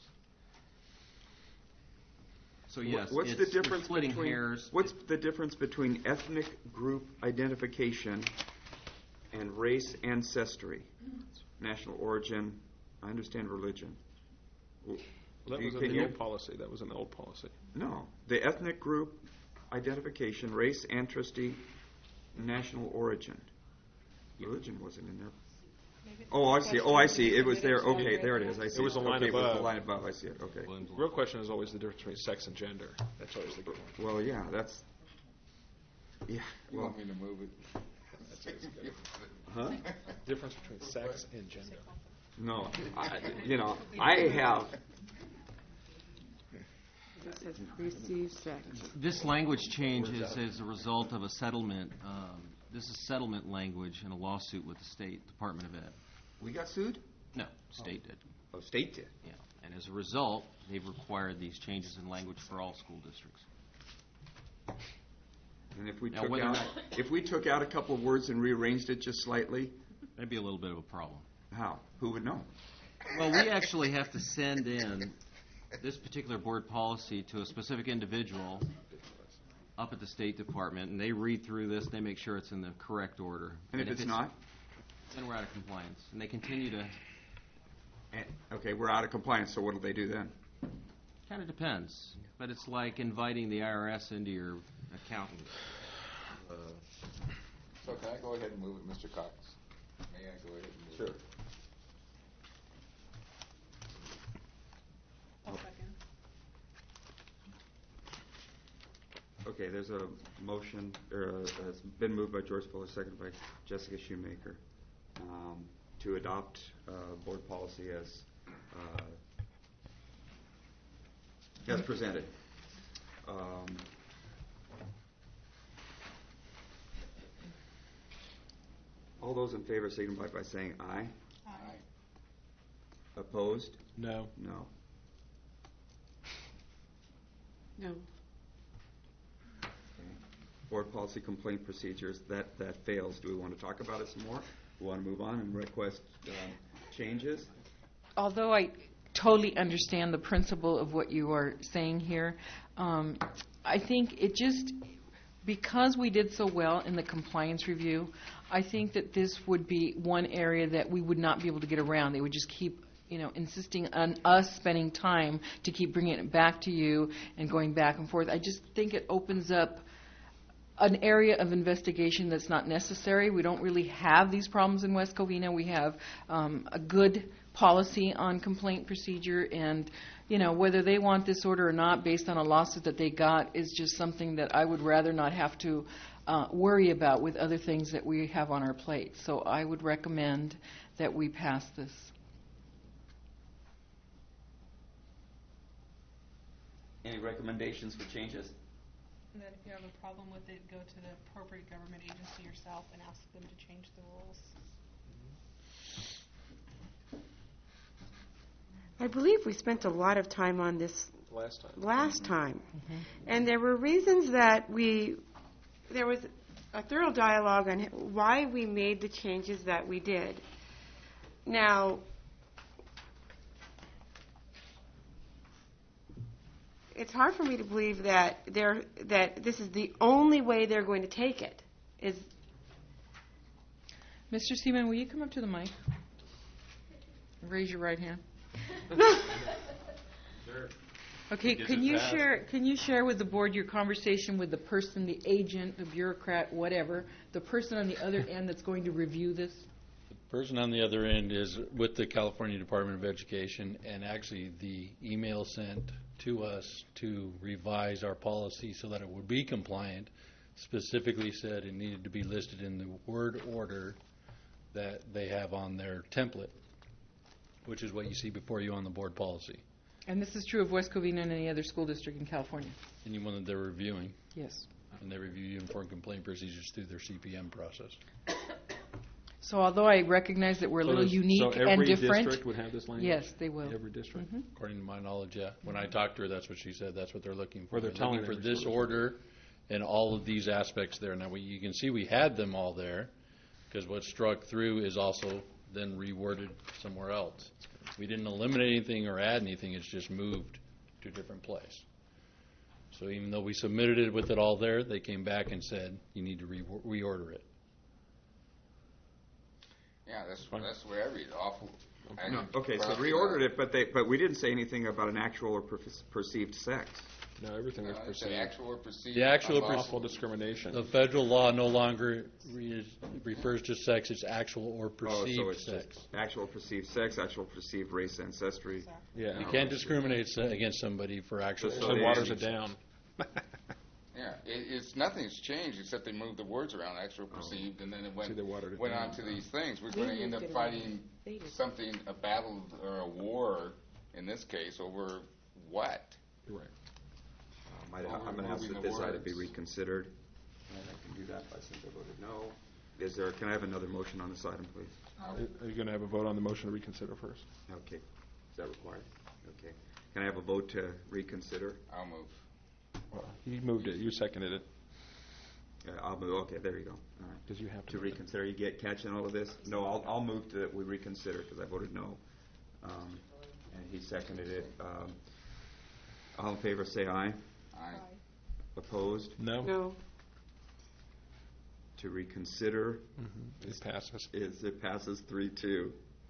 So yes, what's it's the difference splitting between hairs. what's the difference between ethnic group identification and race ancestry, national origin? I understand religion. Well, that Do you- was in can the you- old policy. That was in the old policy. No, the ethnic group identification, race, ancestry, national origin. Religion wasn't in there. Oh, I see. Oh, I see. It was there. Okay, there it is. I see. It was the line okay, It was above. the line above. I see it. Okay. Real question is always the difference between sex and gender. That's always the good one. Well, yeah, that's. Yeah. You Well, want me to move it? huh? Difference between sex and gender. No, I, you know, I have. This says received sex. This language change is as a result of a settlement. Um, this is settlement language in a lawsuit with the State Department of Ed. We got sued? No, state did. Oh, state did. Yeah, and as a result, they've required these changes in language for all school districts. And if we Now, took whether out, or if we took out a couple of words and rearranged it just slightly, That'd be a little bit of a problem. how? Who would know? Well, we actually have to send in this particular board policy to a specific individual up at the State Department, and they read through this, they make sure it's in the correct order. And if it's not? Then we're out of compliance. And they continue to, Eh, Okay, we're out of compliance. So what do they do then? kind of depends, but it's like inviting the I R S into your accountant. Uh, So can I go ahead and move it, Mister Cox? May I go ahead and move it? Sure. Okay, there's a motion, or uh, it's been moved by George Fuller, seconded by Jessica Shoemaker, um, to adopt uh, board policy as uh, as presented. Um, all those in favor signify by saying aye. Aye. Opposed? No. No. No. Board policy complaint procedures, that, that fails. Do we want to talk about it some more? We want to move on and request uh, changes? although I totally understand the principle of what you are saying here, um, I think it just, because we did so well in the compliance review, I think that this would be one area that we would not be able to get around. They would just keep, you know, insisting on us spending time to keep bringing it back to you and going back and forth. I just think it opens up an area of investigation that's not necessary. We don't really have these problems in West Covina. We have um, a good policy on complaint procedure, and you know, whether they want this order or not based on a lawsuit that they got is just something that I would rather not have to uh, worry about with other things that we have on our plate. So I would recommend that we pass this. Any recommendations for changes? And then if you have a problem with it, go to the appropriate government agency yourself and ask them to change the rules. I believe we spent a lot of time on this last time. last time. And there were reasons that we, there was a thorough dialogue on why we made the changes that we did. Now, it's hard for me to believe that they're, that this is the only way they're going to take it. Is Mister Seaman, will you come up to the mic? Raise your right hand. Sure. Okay, Gets can it you passed. share can you share with the board your conversation with the person, the agent, the bureaucrat, whatever, the person on the other end that's going to review this? The person on the other end is with the California Department of Education, and actually the email sent to us to revise our policy so that it would be compliant specifically said it needed to be listed in the word order that they have on their template, which is what you see before you on the board policy. And this is true of West Covina and any other school district in California? Anyone that they're reviewing. Yes. And they review uniform complaint procedures through their C P M process. So although I recognize that we're a So little does- unique so and every different. district would have this language? Yes, they will. Every district? Mhm. According to my knowledge, yeah. When I talked to her, that's what she said. That's what they're looking for. Or they're telling looking for every this school order and all of these aspects there. Now, we, you can see we had them all there because what struck through is also then reworded somewhere else. We didn't eliminate anything or add anything. It's just moved to a different place. So even though we submitted it with it all there, they came back and said, you need to re- reorder it. Yeah, that's that's where I read awful. No, okay, so reordered it, but they, but we didn't say anything about an actual or per- perceived sex. No, everything was Uh, it's perceived. an actual or perceived The actual unlawful Awful discrimination. The federal law no longer re- refers to sex. It's actual or perceived oh, so it's sex. just actual perceived sex, actual perceived race, ancestry. Yeah. You can't discriminate se- against somebody for actual. Just So so it they- waters it down. Yeah, it, it's nothing's changed except they moved the words around, actual perceived, and then it went See, they watered it went down. on to these things. We're They going to end moved up it fighting They did. something, a battle or a war, in this case, over what? You're right. Um, I'd ha- I'm going to ask Moving that the this item be words. reconsidered. And I can do that by simply voting no. Is there? Can I have another motion on this item, please? Are you going to have a vote on the motion to reconsider first? Okay. Is that required? Okay. Can I have a vote to reconsider? I'll move. Well, he moved it. You seconded it. Yeah, I'll move. Okay, there you go. All right. Because you have to. To reconsider, you get catching all of this? No, I'll, I'll move to that we reconsider because I voted no. Um, and he seconded it. Um, all in favor say aye. Aye. Opposed? No? No. To reconsider Mm-hmm. It passes. is it passes three two.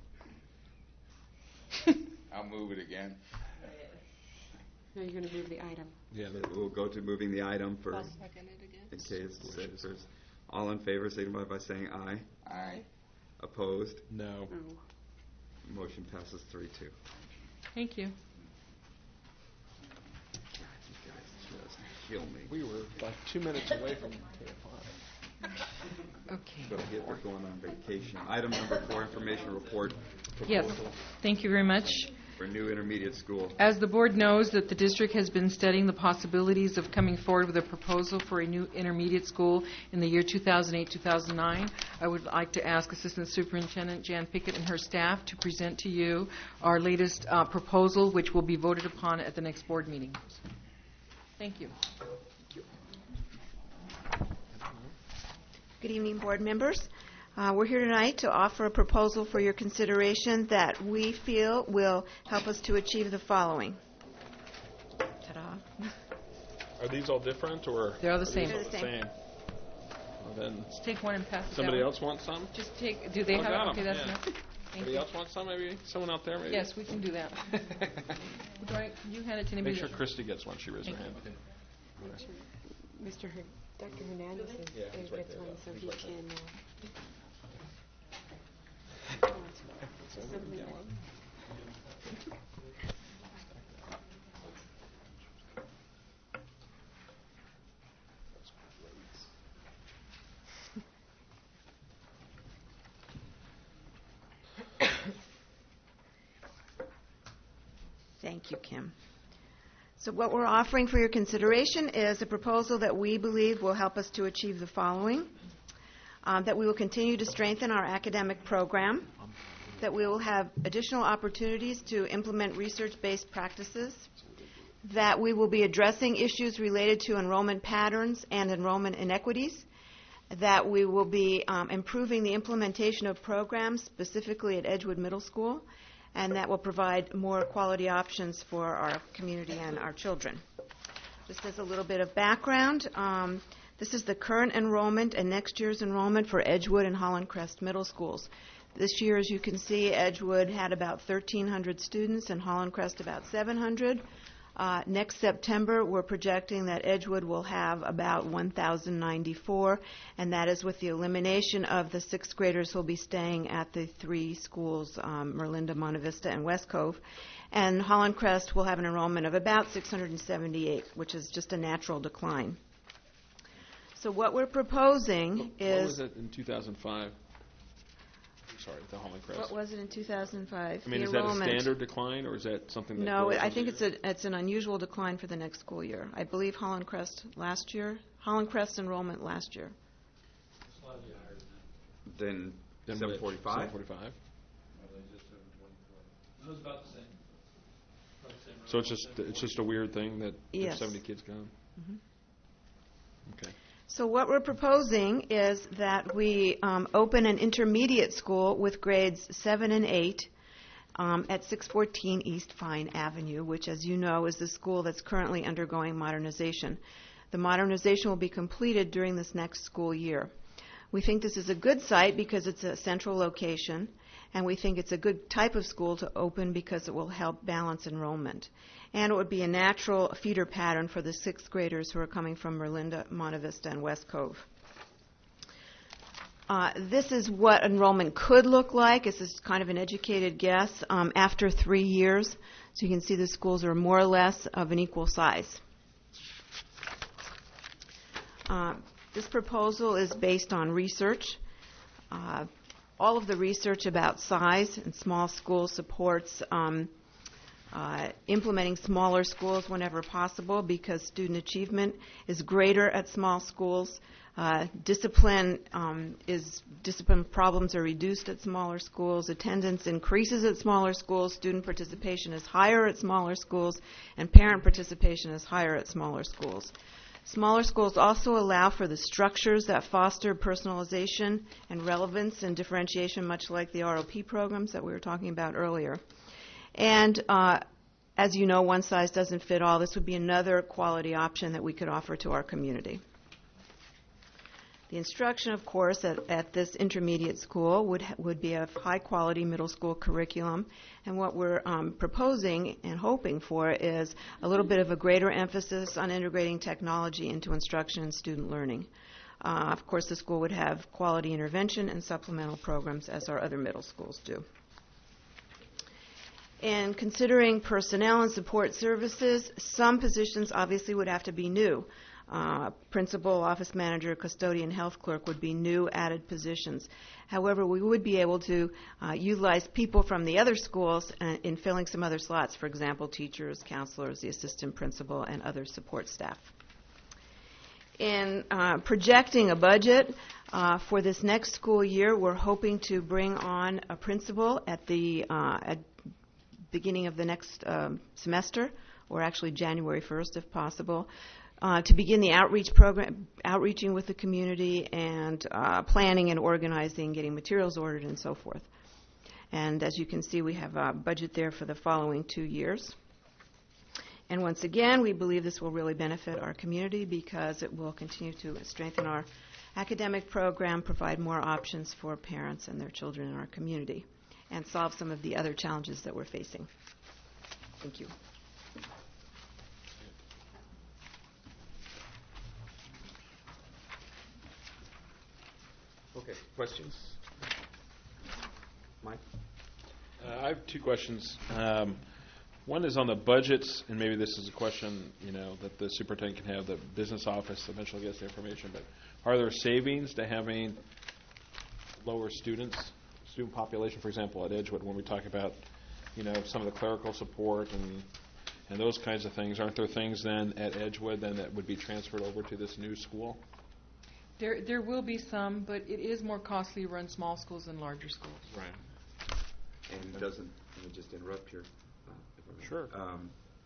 I'll move it again. No, you're going to move the item. Yeah. We'll go to moving the item I'll first. second it again. In case it's said first. All in favor signify by saying aye. Aye. Opposed? No. No. Motion passes three two. Thank you. God, you guys just kill me. We were like two minutes away from K F I. Okay. But I get we're going on vacation. Item number four, information report. Yes. Proposal Thank you very much. for new intermediate school. As the board knows, that the district has been studying the possibilities of coming forward with a proposal for a new intermediate school in the year two thousand eight, two thousand nine. I would like to ask Assistant Superintendent Jan Pickett and her staff to present to you our latest uh, proposal, which will be voted upon at the next board meeting. Thank you. Good evening, board members. Uh, we're here tonight to offer a proposal for your consideration that we feel will help us to achieve the following. Ta-da. Are these all different or? They're all the are same. these They're the same. Well, then, Let's take one and pass it somebody down. else want some? Just take, do they Oh, have got it? Okay, 'em, that's yeah. enough. Thank Anybody you. else want some? Maybe someone out there. Maybe. Yes, we can do that. Do I, you hand it to anybody? Make sure else? Christy gets one. She raised her Thank hand. Mister Her- Doctor Hernandez is, Yeah, he's is right gets there. one, so He's he right there. can. Uh, Somebody get one? Thank you, Kim. So what we're offering for your consideration is a proposal that we believe will help us to achieve the following. Um, that we will continue to strengthen our academic program, that we will have additional opportunities to implement research-based practices, that we will be addressing issues related to enrollment patterns and enrollment inequities, that we will be um, improving the implementation of programs, specifically at Edgewood Middle School, and that will provide more quality options for our community and our children. Just as a little bit of background, um, this is the current enrollment and next year's enrollment for Edgewood and Holland Crest Middle Schools. This year, as you can see, Edgewood had about thirteen hundred students and Holland Crest about seven hundred. Uh, next September, we're projecting that Edgewood will have about one thousand ninety-four, and that is with the elimination of the sixth graders who will be staying at the three schools, um, Merlinda, Monte Vista, and West Cove. And Holland Crest will have an enrollment of about six hundred seventy-eight, which is just a natural decline. So what we're proposing What is... was it in two thousand five? Sorry, the Holland Crest. What was it in two thousand five? I mean, The is that a enrollment. standard decline, or is that something that No, grows I every think year? it's a it's an unusual decline for the next school year. I believe Holland Crest last year, Holland Crest enrollment last year. Then Then seven what? forty-five? seven forty-five? It was about the same. So it's just it's just a weird thing that Yes. there's seventy kids gone. Mhm. Okay. So what we're proposing is that we um, open an intermediate school with grades seven and eight um, at six fourteen East Fine Avenue, which, as you know, is the school that's currently undergoing modernization. The modernization will be completed during this next school year. We think this is a good site because it's a central location, and we think it's a good type of school to open because it will help balance enrollment. And it would be a natural feeder pattern for the sixth graders who are coming from Merlinda, Monte Vista, and West Cove. Uh, this is what enrollment could look like. This is kind of an educated guess um, after three years. So you can see the schools are more or less of an equal size. Uh, this proposal is based on research. Uh, all of the research about size and small schools supports um, uh, implementing smaller schools whenever possible because student achievement is greater at small schools. Uh, discipline um, is discipline problems are reduced at smaller schools. Attendance increases at smaller schools. Student participation is higher at smaller schools, and parent participation is higher at smaller schools. Smaller schools also allow for the structures that foster personalization and relevance and differentiation, much like the R O P programs that we were talking about earlier. And uh, as you know, one size doesn't fit all. This would be another quality option that we could offer to our community. The instruction, of course, at, at this intermediate school would ha- would be a high-quality middle school curriculum, and what we're um, proposing and hoping for is a little bit of a greater emphasis on integrating technology into instruction and student learning. Uh, of course, the school would have quality intervention and supplemental programs, as our other middle schools do. And considering personnel and support services, some positions obviously would have to be new. Uh, principal, office manager, custodian, health clerk would be new added positions. However, we would be able to uh, utilize people from the other schools uh, in filling some other slots, for example, teachers, counselors, the assistant principal, and other support staff. In uh, projecting a budget uh, for this next school year, we're hoping to bring on a principal at the uh, at beginning of the next um, semester, or actually January first if possible. Uh, to begin the outreach program, outreaching with the community and uh, planning and organizing, getting materials ordered and so forth. And as you can see, we have a budget there for the following two years. And once again, we believe this will really benefit our community because it will continue to strengthen our academic program, provide more options for parents and their children in our community, and solve some of the other challenges that we're facing. Thank you. Okay, questions? Mike? Uh, I have two questions. Um, one is on the budgets, and maybe this is a question, you know, that the superintendent can have. The business office eventually gets the information, but are there savings to having lower students, student population, for example, at Edgewood, when we talk about, you know, some of the clerical support and and those kinds of things? Aren't there things then at Edgewood then that would be transferred over to this new school? There, there will be some, but it is more costly to run small schools than larger schools. Right. And doesn't, let me just interrupt here. Uh, if I may. Sure. Um,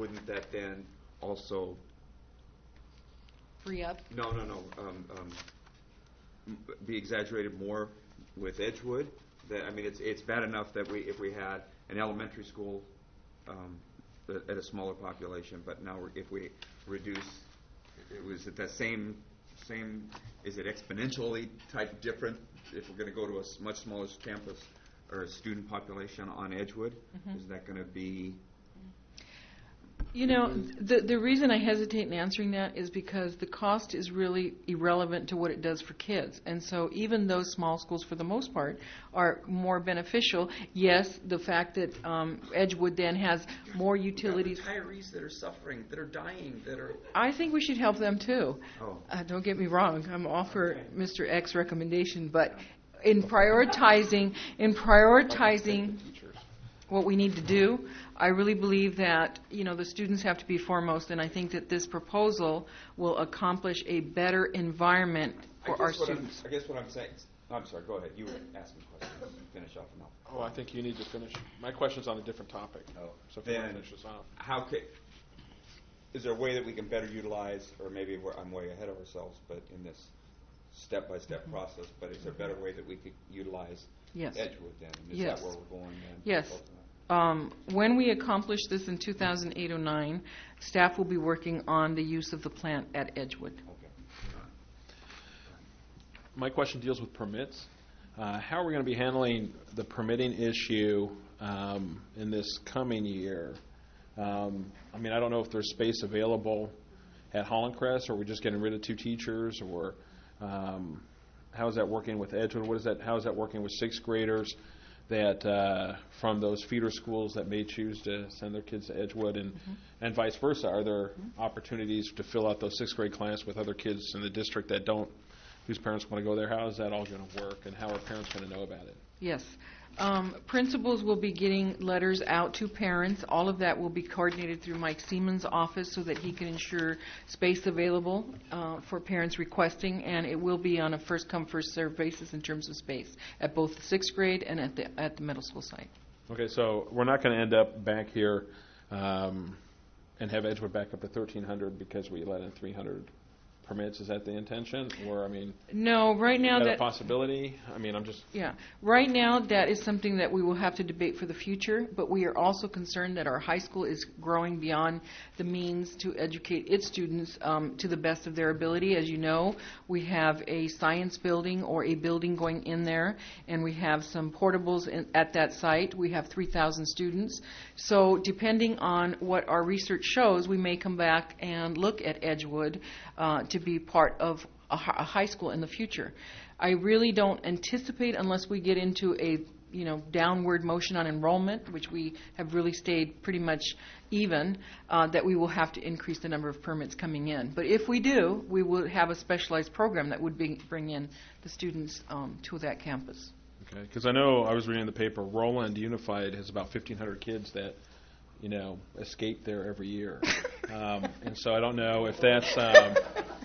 wouldn't that then also Free up? no no no um, um, m- be exaggerated more with Edgewood? That I mean, it's it's bad enough that we if we had an elementary school um, at at a smaller population, but now we're, if we reduce, it was at that same same is it exponentially type different if we're going to go to a s- much smaller campus or a student population on Edgewood? Mhm. Is that going to be You know, the the reason I hesitate in answering that is because the cost is really irrelevant to what it does for kids. And so even those small schools, for the most part, are more beneficial. Yes, the fact that um, Edgewood then has more utilities. retirees that are suffering, that are dying, that are I think we should help them too. Oh. Uh, don't get me wrong. I'm all for Mister X's recommendation, but in prioritizing, in prioritizing what we need to do, I really believe that, you know, the students have to be foremost, and I think that this proposal will accomplish a better environment for I our guess what I'm- students. I guess what I'm saying. I'm sorry. Go ahead. You were asking questions. Finish off and I'll. Oh, I think you need to finish. My question's on a different topic. Oh. So if you want to Then, finish this off. how could, is there a way that we can better utilize, or maybe we're, I'm way ahead of ourselves, but in this step-by-step Mm-hmm. process, but is there a better way that we could utilize Yes. Edgewood then? Is Yes. that where we're going then? Yes. Um, when we accomplish this in two thousand eight oh nine, staff will be working on the use of the plant at Edgewood. My question deals with permits. Uh, how are we going to be handling the permitting issue um, in this coming year? Um, I mean, I don't know if there's space available at Holland Crest, or we're just getting rid of two teachers, or um, how is that working with Edgewood? What is that? How is that working with sixth graders that uh, from those feeder schools that may choose to send their kids to Edgewood, and Mm-hmm. and vice versa? Are there opportunities to fill out those sixth grade class with other kids in the district that don't, whose parents want to go there? How is that all going to work, and how are parents going to know about it? Yes. Um, principals will be getting letters out to parents. All of that will be coordinated through Mike Siemens' office so that he can ensure space available uh, for parents requesting, and it will be on a first-come, first-served basis in terms of space at both the sixth grade and at the at the middle school site. Okay, so we're not going to end up back here um, and have Edgewood back up to thirteen hundred because we let in three hundred permits. Is that the intention? Or, I mean, No, right now is that that a possibility? I mean, I'm just... Yeah. Right now, that is something that we will have to debate for the future, but we are also concerned that our high school is growing beyond the means to educate its students um, to the best of their ability. As you know, we have a science building or a building going in there, and we have some portables in, at that site. We have three thousand students. So depending on what our research shows, we may come back and look at Edgewood uh, to be part of a, hi- a high school in the future. I really don't anticipate, unless we get into a you know downward motion on enrollment, which we have really stayed pretty much even, uh, that we will have to increase the number of permits coming in. But if we do, we will have a specialized program that would be, bring in the students um, to that campus. Okay, because I know I was reading in the paper, Roland Unified has about fifteen hundred kids that, you know, escape there every year. um, and so I don't know if that's... Um,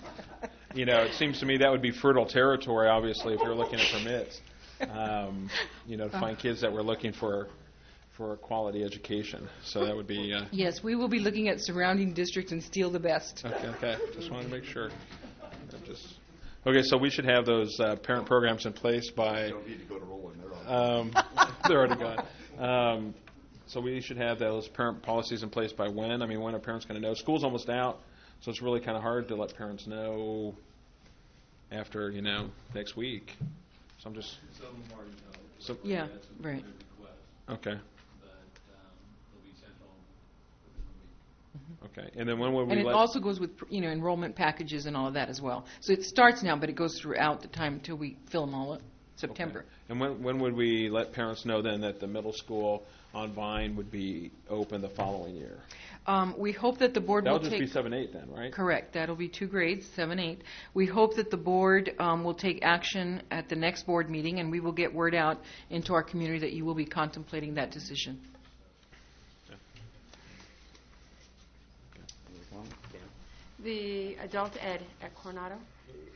You know, it seems to me that would be fertile territory, obviously, if you're looking at permits. Um, you know, to find kids that were looking for for a quality education. So that would be. Uh, Yes, we will be looking at surrounding districts and steal the best. okay, okay. Just wanted to make sure. I Just okay. So we should have those uh, parent programs in place by. Don't need to go to Roland. They're all Um, they're already gone. Um, so we should have those parent policies in place by when? I mean, when are parents going to know? School's almost out, so it's really kind of hard to let parents know after, you know, next week. So I'm just... Some of them already know. So, Yeah, That's a right. good request, okay, but um, they'll be sent home within a week. okay. And then when would we And it let... also goes with you know enrollment packages and all of that as well. So it starts now, but it goes throughout the time until we fill them all up, September. Okay. And when when would we let parents know then that the middle school on Vine would be open the following year? Um, we hope that the board That'll will just take... be seven eight then, right? Correct. That'll be two grades, seven, eight. We hope that the board um, will take action at the next board meeting, and we will get word out into our community that you will be contemplating that decision. The adult ed at Coronado,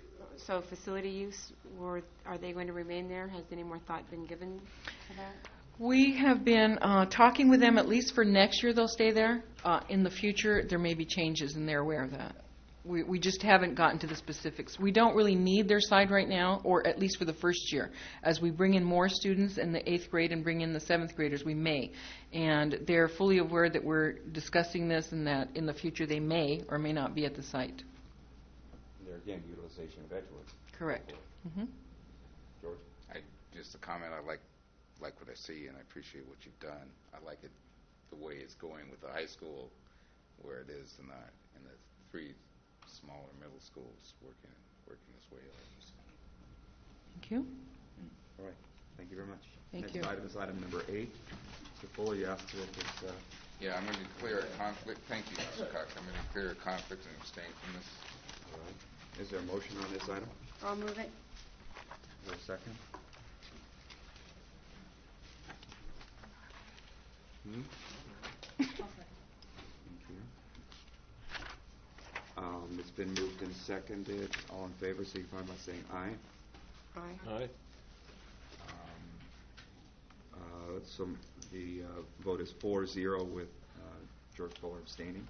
so facility use, were, are they going to remain there? Has any more thought been given to that? We have been uh, talking with them, at least for next year they'll stay there. Uh, in the future, there may be changes, and they're aware of that. We, we just haven't gotten to the specifics. We don't really need their side right now, or at least for the first year. As we bring in more students in the eighth grade and bring in the seventh graders, we may. And they're fully aware that we're discussing this and that in the future they may or may not be at the site. There again, utilization of Edgewood. Correct. Mm-hmm. George? I, just a comment, I like like what I see, and I appreciate what you've done. I like it the way it's going with the high school, where it is in the, in the three smaller middle schools working working this way. Thank you. All right. Thank you very much. Thank Next you. item is item number eight. Mister Fuller, you asked to this. Uh, Yeah, I'm going to declare a conflict. Thank you, Mister Cox. I'm going to declare a conflict and abstain from this. all right. Is there a motion on this item? I'll move it. Is there a second? Hmm? Thank you. Um, it's been moved and seconded. All in favor, signify by saying aye. Aye. Aye. Um, uh, so the uh, vote is four zero with uh, George Fuller abstaining.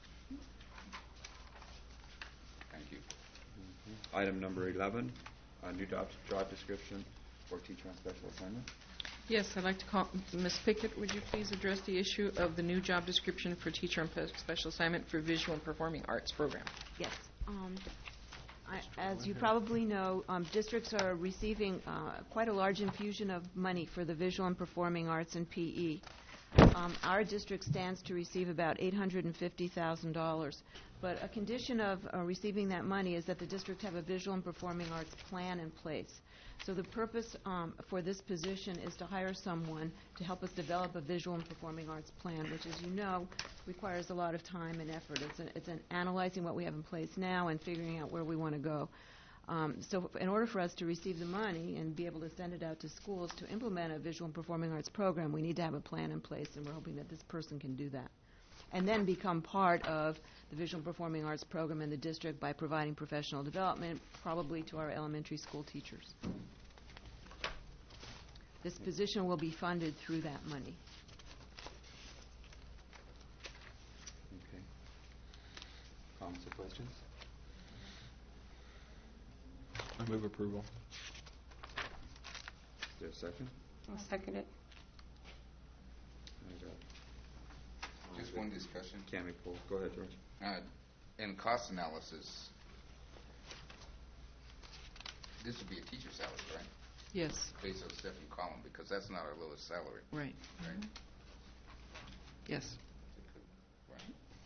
Thank you. Mm-hmm. Item number eleven, a new job, job description for teacher on special assignment. Yes, I'd like to call Miz Pickett. Would you please address the issue of the new job description for teacher on pe- special assignment for visual and performing arts program? Yes. Um, I, as you probably know, um, districts are receiving uh, quite a large infusion of money for the visual and performing arts and P E. Um, our district stands to receive about eight hundred fifty thousand dollars. But a condition of uh, receiving that money is that the district have a visual and performing arts plan in place. So the purpose um, for this position is to hire someone to help us develop a visual and performing arts plan, which, as you know, requires a lot of time and effort. It's, a, it's an analyzing what we have in place now and figuring out where we want to go. Um, so in order for us to receive the money and be able to send it out to schools to implement a visual and performing arts program, we need to have a plan in place, and we're hoping that this person can do that. And then become part of the visual and performing arts program in the district by providing professional development, probably to our elementary school teachers. This position will be funded through that money. Okay. Comments or questions? I move approval. Is there a second? I'll second it. I got Just one discussion. Cami Pool. Go ahead, George. Uh, in cost analysis, this would be a teacher salary, right? Yes. Based on Stephanie Collin, because that's not our lowest salary. Right. Right? Yes. Right.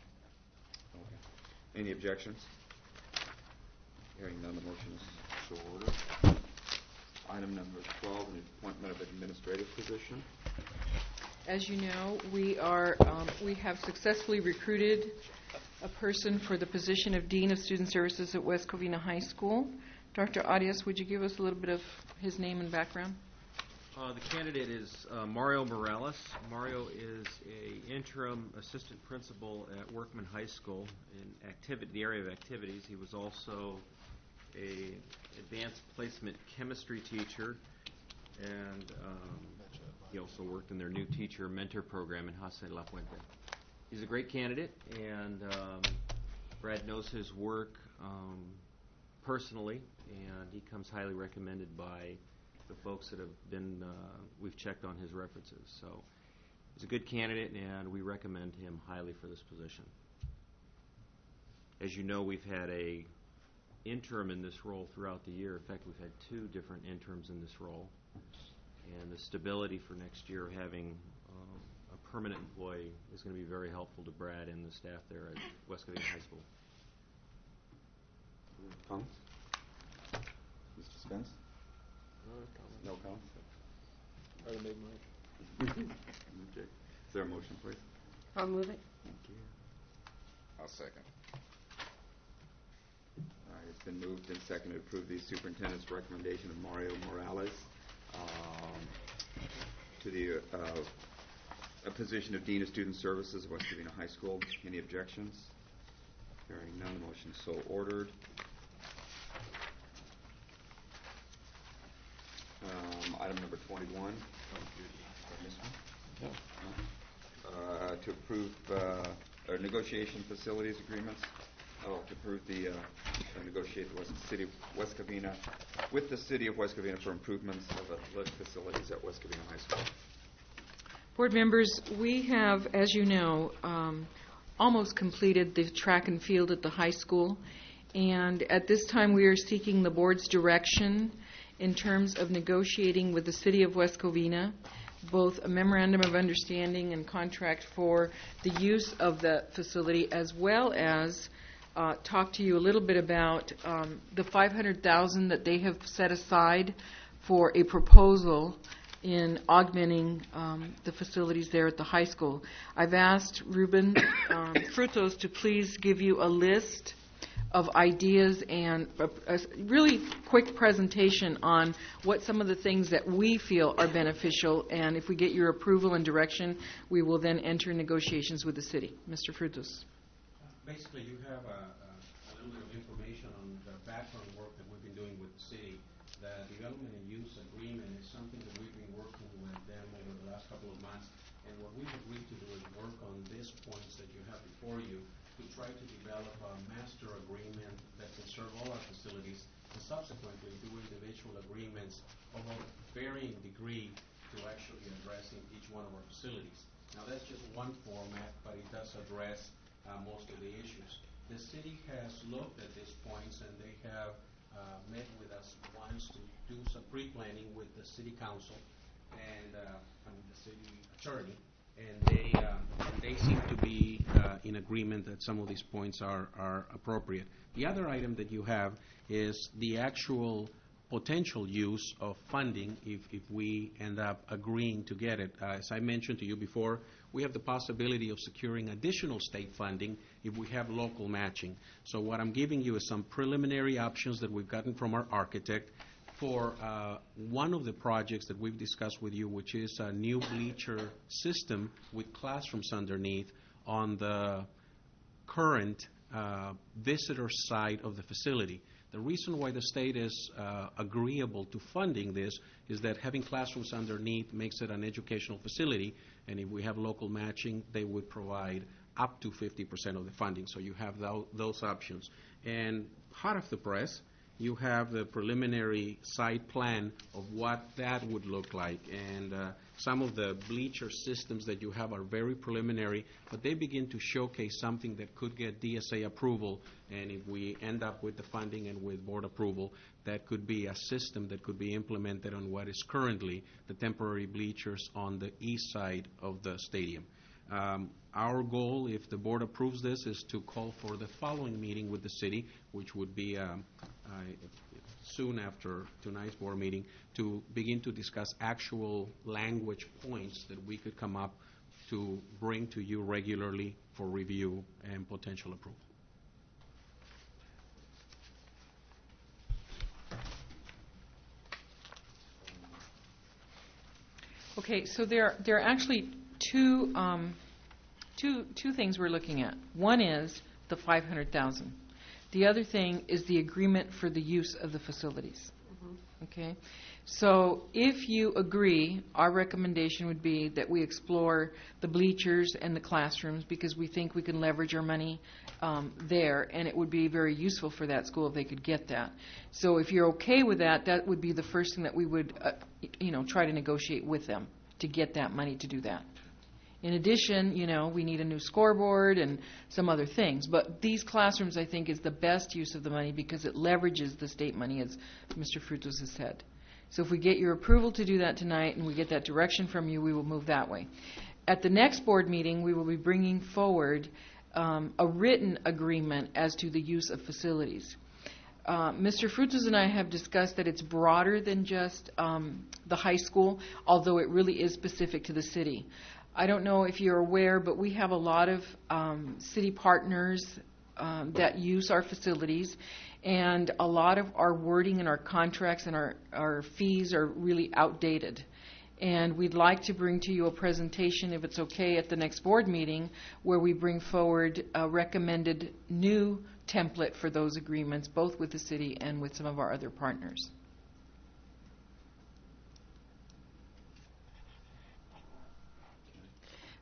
Okay. Any objections? Hearing none, the motion is so ordered. Item number twelve, an appointment of administrative position. As you know, we are um, we have successfully recruited a person for the position of Dean of Student Services at West Covina High School. Doctor Arias, would you give us a little bit of his name and background? Uh, the candidate is uh, Mario Morales. Mario is a interim assistant principal at Workman High School in activity, the area of activities. He was also a advanced placement chemistry teacher, and um, he also worked in their new teacher mentor program in Hace La Fuente. He's a great candidate, and um, Brad knows his work um, personally, and he comes highly recommended by the folks that have been, uh, we've checked on his references. So he's a good candidate, and we recommend him highly for this position. As you know, we've had a interim in this role throughout the year. In fact, we've had two different interims in this role. And the stability for next year, having um, a permanent employee, is going to be very helpful to Brad and the staff there at West Covina High School. Comments? Mister Spence? No comments? I already made mine. Okay. Is there a motion, please? I'll move it. Thank you. I'll second. All right, it's been moved and seconded to approve the superintendent's recommendation of Mario Morales um, to the uh, a position of Dean of Student Services at West Covina High School. Any objections? Hearing none, the motion is so ordered. Um, item number twenty-one. This one? No. Uh, To approve uh, or negotiation facilities agreements. Oh, to approve the, uh, uh, negotiate the West City of West Covina with the City of West Covina for improvements of athletic facilities at West Covina High School. Board members, we have, as you know, um, almost completed the track and field at the high school, and at this time we are seeking the board's direction in terms of negotiating with the City of West Covina both a memorandum of understanding and contract for the use of the facility, as well as uh, talk to you a little bit about um, the five hundred thousand dollars that they have set aside for a proposal in augmenting um, the facilities there at the high school. I've asked Ruben um, Frutos to please give you a list of ideas and a, a really quick presentation on what some of the things that we feel are beneficial, and if we get your approval and direction, we will then enter negotiations with the city. Mister Frutos. Basically, you have a, a, a little bit of information on the background work that we've been doing with the city. The development and use agreement is something that we've been working with them over the last couple of months, and what we've agreed to do is work on these points that you have before you to try to develop a master agreement that can serve all our facilities, and subsequently do individual agreements of a varying degree to actually addressing each one of our facilities. Now, that's just one format, but it does address uh, most of the issues. The city has looked at these points, and they have uh, met with us once to do some pre-planning with the city council and uh, I mean the city attorney, and they uh, they seem to be uh, in agreement that some of these points are, are appropriate. The other item that you have is the actual potential use of funding if, if we end up agreeing to get it. Uh, as I mentioned to you before, we have the possibility of securing additional state funding if we have local matching. So what I'm giving you is some preliminary options that we've gotten from our architect for uh, one of the projects that we've discussed with you, which is a new bleacher system with classrooms underneath on the current uh, visitor side of the facility. The reason why the state is uh, agreeable to funding this is that having classrooms underneath makes it an educational facility, and if we have local matching, they would provide up to fifty percent of the funding. So you have those, those options. And hot off the press, you have the preliminary site plan of what that would look like. And uh, some of the bleacher systems that you have are very preliminary, but they begin to showcase something that could get D S A approval. And if we end up with the funding and with board approval, that could be a system that could be implemented on what is currently the temporary bleachers on the east side of the stadium. Um, our goal, if the board approves this, is to call for the following meeting with the city, which would be um, uh, soon after tonight's board meeting, to begin to discuss actual language points that we could come up to bring to you regularly for review and potential approval. Okay, so there, there are actually two, um, two, two things we're looking at. One is the five hundred thousand dollars. The other thing is the agreement for the use of the facilities. Mm-hmm. Okay, so if you agree, our recommendation would be that we explore the bleachers and the classrooms, because we think we can leverage our money um, there, and it would be very useful for that school if they could get that. So if you're okay with that, that would be the first thing that we would, uh, you know, try to negotiate with them to get that money to do that. In addition, you know, we need a new scoreboard and some other things. But these classrooms, I think, is the best use of the money because it leverages the state money, as Mister Frutos has said. So if we get your approval to do that tonight and we get that direction from you, we will move that way. At the next board meeting, we will be bringing forward um, a written agreement as to the use of facilities. Uh, Mister Frutos and I have discussed that it's broader than just um, the high school, although it really is specific to the city. I don't know if you're aware, but we have a lot of um, city partners um, that use our facilities, and a lot of our wording and our contracts and our, our fees are really outdated. And we'd like to bring to you a presentation, if it's okay, at the next board meeting, where we bring forward a recommended new template for those agreements, both with the city and with some of our other partners.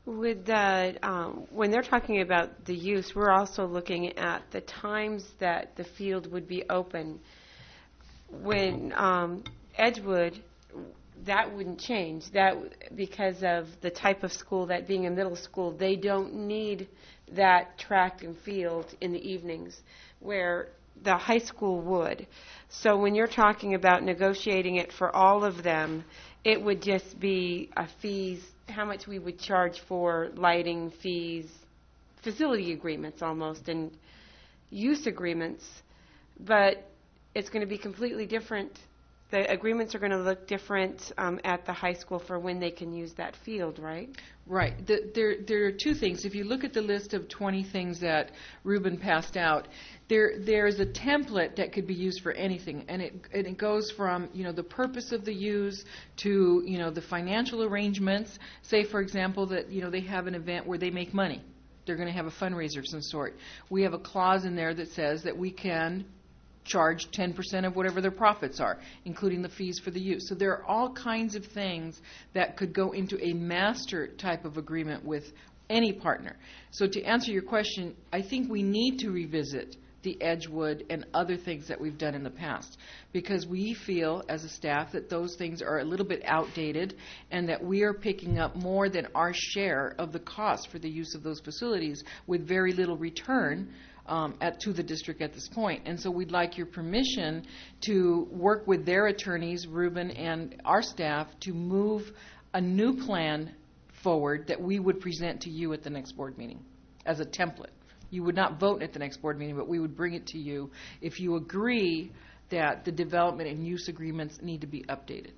With the, um, when they're talking about the use, we're also looking at the times that the field would be open. When um, Edgewood, that wouldn't change. That because of the type of school, that being a middle school, they don't need that track and field in the evenings, where the high school would. So when you're talking about negotiating it for all of them, it would just be a fees, how much we would charge for lighting fees, facility agreements almost, and use agreements. But it's going to be completely different. The agreements are going to look different um, at the high school for when they can use that field, right? Right. The, there, there are two things. If you look at the list of twenty things that Ruben passed out, there, there's a template that could be used for anything, and it, and it goes from, you know, the purpose of the use to, you know, the financial arrangements. Say, for example, that, you know, they have an event where they make money. They're going to have a fundraiser of some sort. We have a clause in there that says that we can charge ten percent of whatever their profits are, including the fees for the use. So there are all kinds of things that could go into a master type of agreement with any partner. So to answer your question, I think we need to revisit the Edgewood and other things that we've done in the past, because we feel as a staff that those things are a little bit outdated and that we are picking up more than our share of the cost for the use of those facilities with very little return Um, at, to the district at this point. And so we'd like your permission to work with their attorneys, Ruben, and our staff to move a new plan forward that we would present to you at the next board meeting as a template. You would not vote at the next board meeting, but we would bring it to you if you agree that the development and use agreements need to be updated.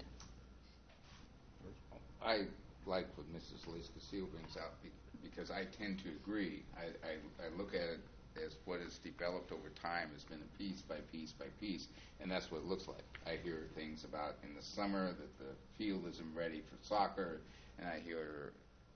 I like what Missus Liz-Casile brings out because I tend to agree. I, I, I look at it as what is developed over time has been a piece by piece by piece, and that's what it looks like. I hear things about in the summer that the field isn't ready for soccer, and I hear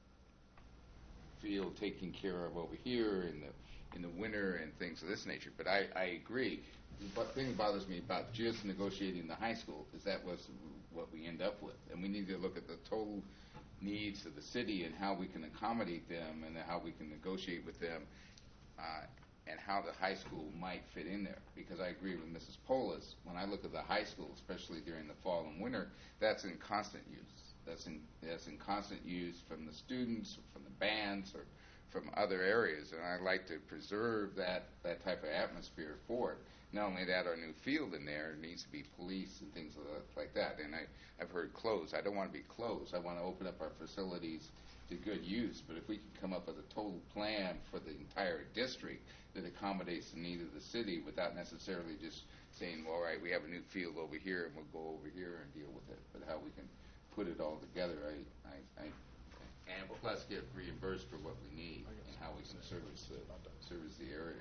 field taken care of over here in the in the winter and things of this nature. But I, I agree. The thing that bothers me about just negotiating the high school is that was what we end up with, and we need to look at the total needs of the city and how we can accommodate them and how we can negotiate with them. Uh, and how the high school might fit in there. Because I agree with Missus Polis, when I look at the high school, especially during the fall and winter, that's in constant use. That's in, that's in constant use from the students, or from the bands, or from other areas. And I like to preserve that, that type of atmosphere for it. Not only that, our new field in there needs to be police and things like that. And I, I've heard closed. I don't want to be closed. I want to open up our facilities to good use. But if we can come up with a total plan for the entire district that accommodates the need of the city without necessarily just saying, well, all right, we have a new field over here and we'll go over here and deal with it, but how we can put it all together, I, I, I and plus get reimbursed for what we need and how we can service the, service the area.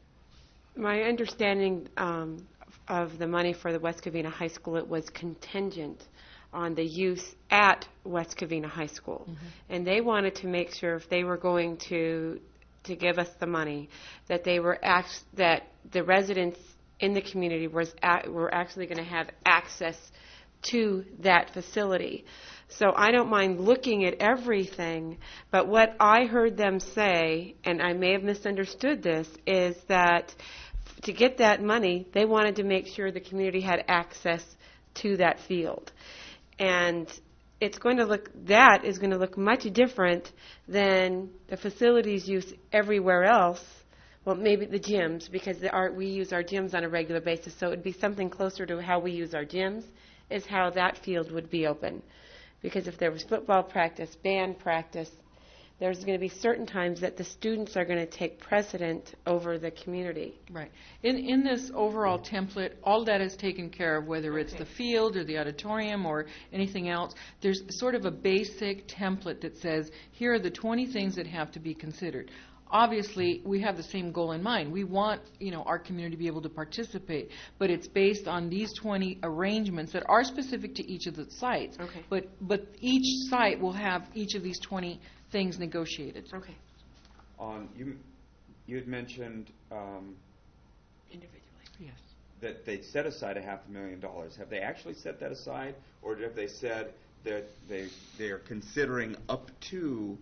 My understanding um, of the money for the West Covina High School, it was contingent on the use at West Covina High School. Mm-hmm. And they wanted to make sure if they were going to to give us the money, that they were act- that the residents in the community was at, were actually going to have access to that facility. So I don't mind looking at everything, but what I heard them say, and I may have misunderstood this, is that f- to get that money, they wanted to make sure the community had access to that field. And it's going to look, that is going to look much different than the facilities use everywhere else. Well, maybe the gyms, because the, our, we use our gyms on a regular basis, so it would be something closer to how we use our gyms, is how that field would be open. Because if there was football practice, band practice, there's going to be certain times that the students are going to take precedent over the community. Right. In in this overall template, all that is taken care of, whether it's the field or the auditorium or anything else. There's sort of a basic template that says, here are the twenty things that have to be considered. Obviously, we have the same goal in mind. We want, you know, our community to be able to participate, but it's based on these twenty arrangements that are specific to each of the sites. Okay. But but each site will have each of these twenty things negotiated. Okay. On you, you had mentioned um, individually. Yes. That they set aside a half a million dollars. Have they actually set that aside, or have they said that they they are considering up to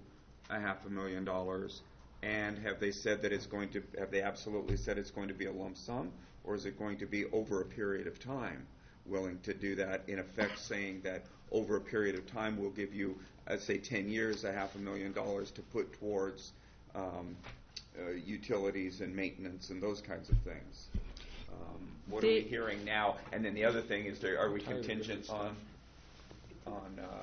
a half a million dollars? And have they said that it's going to, have they absolutely said it's going to be a lump sum? Or is it going to be over a period of time? Willing to do that, in effect saying that over a period of time we'll give you, I'd say ten years, a half a million dollars to put towards um, uh, utilities and maintenance and those kinds of things. Um, what are we hearing now? And then the other thing is, there, are we contingent on on? Uh,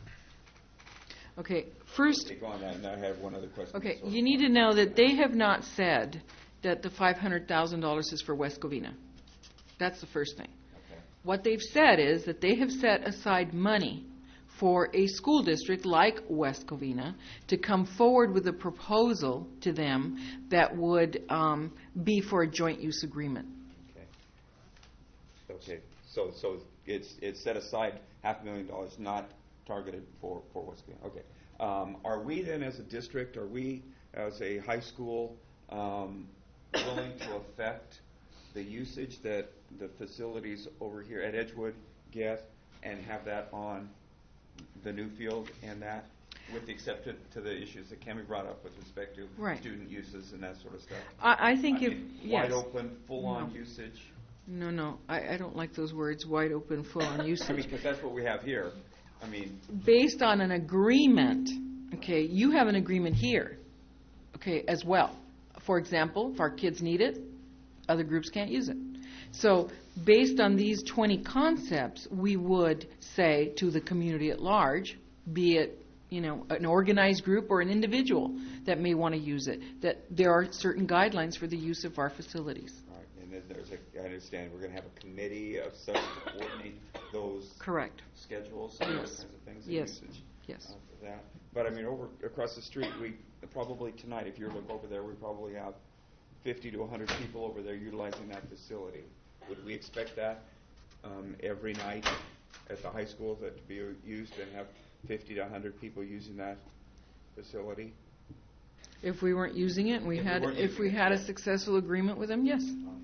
Okay, first. Go on that, and I have one other question. Okay, you need to know that they have not said that the five hundred thousand dollars is for West Covina. That's the first thing. Okay. What they've said is that they have set aside money for a school district like West Covina to come forward with a proposal to them that would um, be for a joint use agreement. Okay. Okay. So so it's it's set aside half a million dollars, not targeted for, for West Covina. Okay. Um, are we then, as a district, are we as a high school um, willing to affect the usage that the facilities over here at Edgewood get and have that on the new field and that, with the exception to the issues that Cammie brought up with respect to right. student uses and that sort of stuff? I, I think I if mean, yes. wide open, full-on no. usage. No, no, I, I don't like those words, wide open, full-on usage. I mean, because that's what we have here. I mean, based on an agreement, okay, you have an agreement here, okay, as well. For example, if our kids need it, other groups can't use it. So based on these twenty concepts, we would say to the community at large, be it, you know, an organized group or an individual that may want to use it, that there are certain guidelines for the use of our facilities. All right, and then there's a, I understand we're going to have a committee of such to coordinate those correct schedules and yes. those kinds of things. Yes. Usage, yes. Uh, for that. But I mean, over across the street, we probably tonight, if you look over there, we probably have fifty to one hundred people over there utilizing that facility. Would we expect that um, every night at the high school that to be used and have fifty to one hundred people using that facility? If we weren't using it, and we if had, we if we had a successful agreement with them, yes.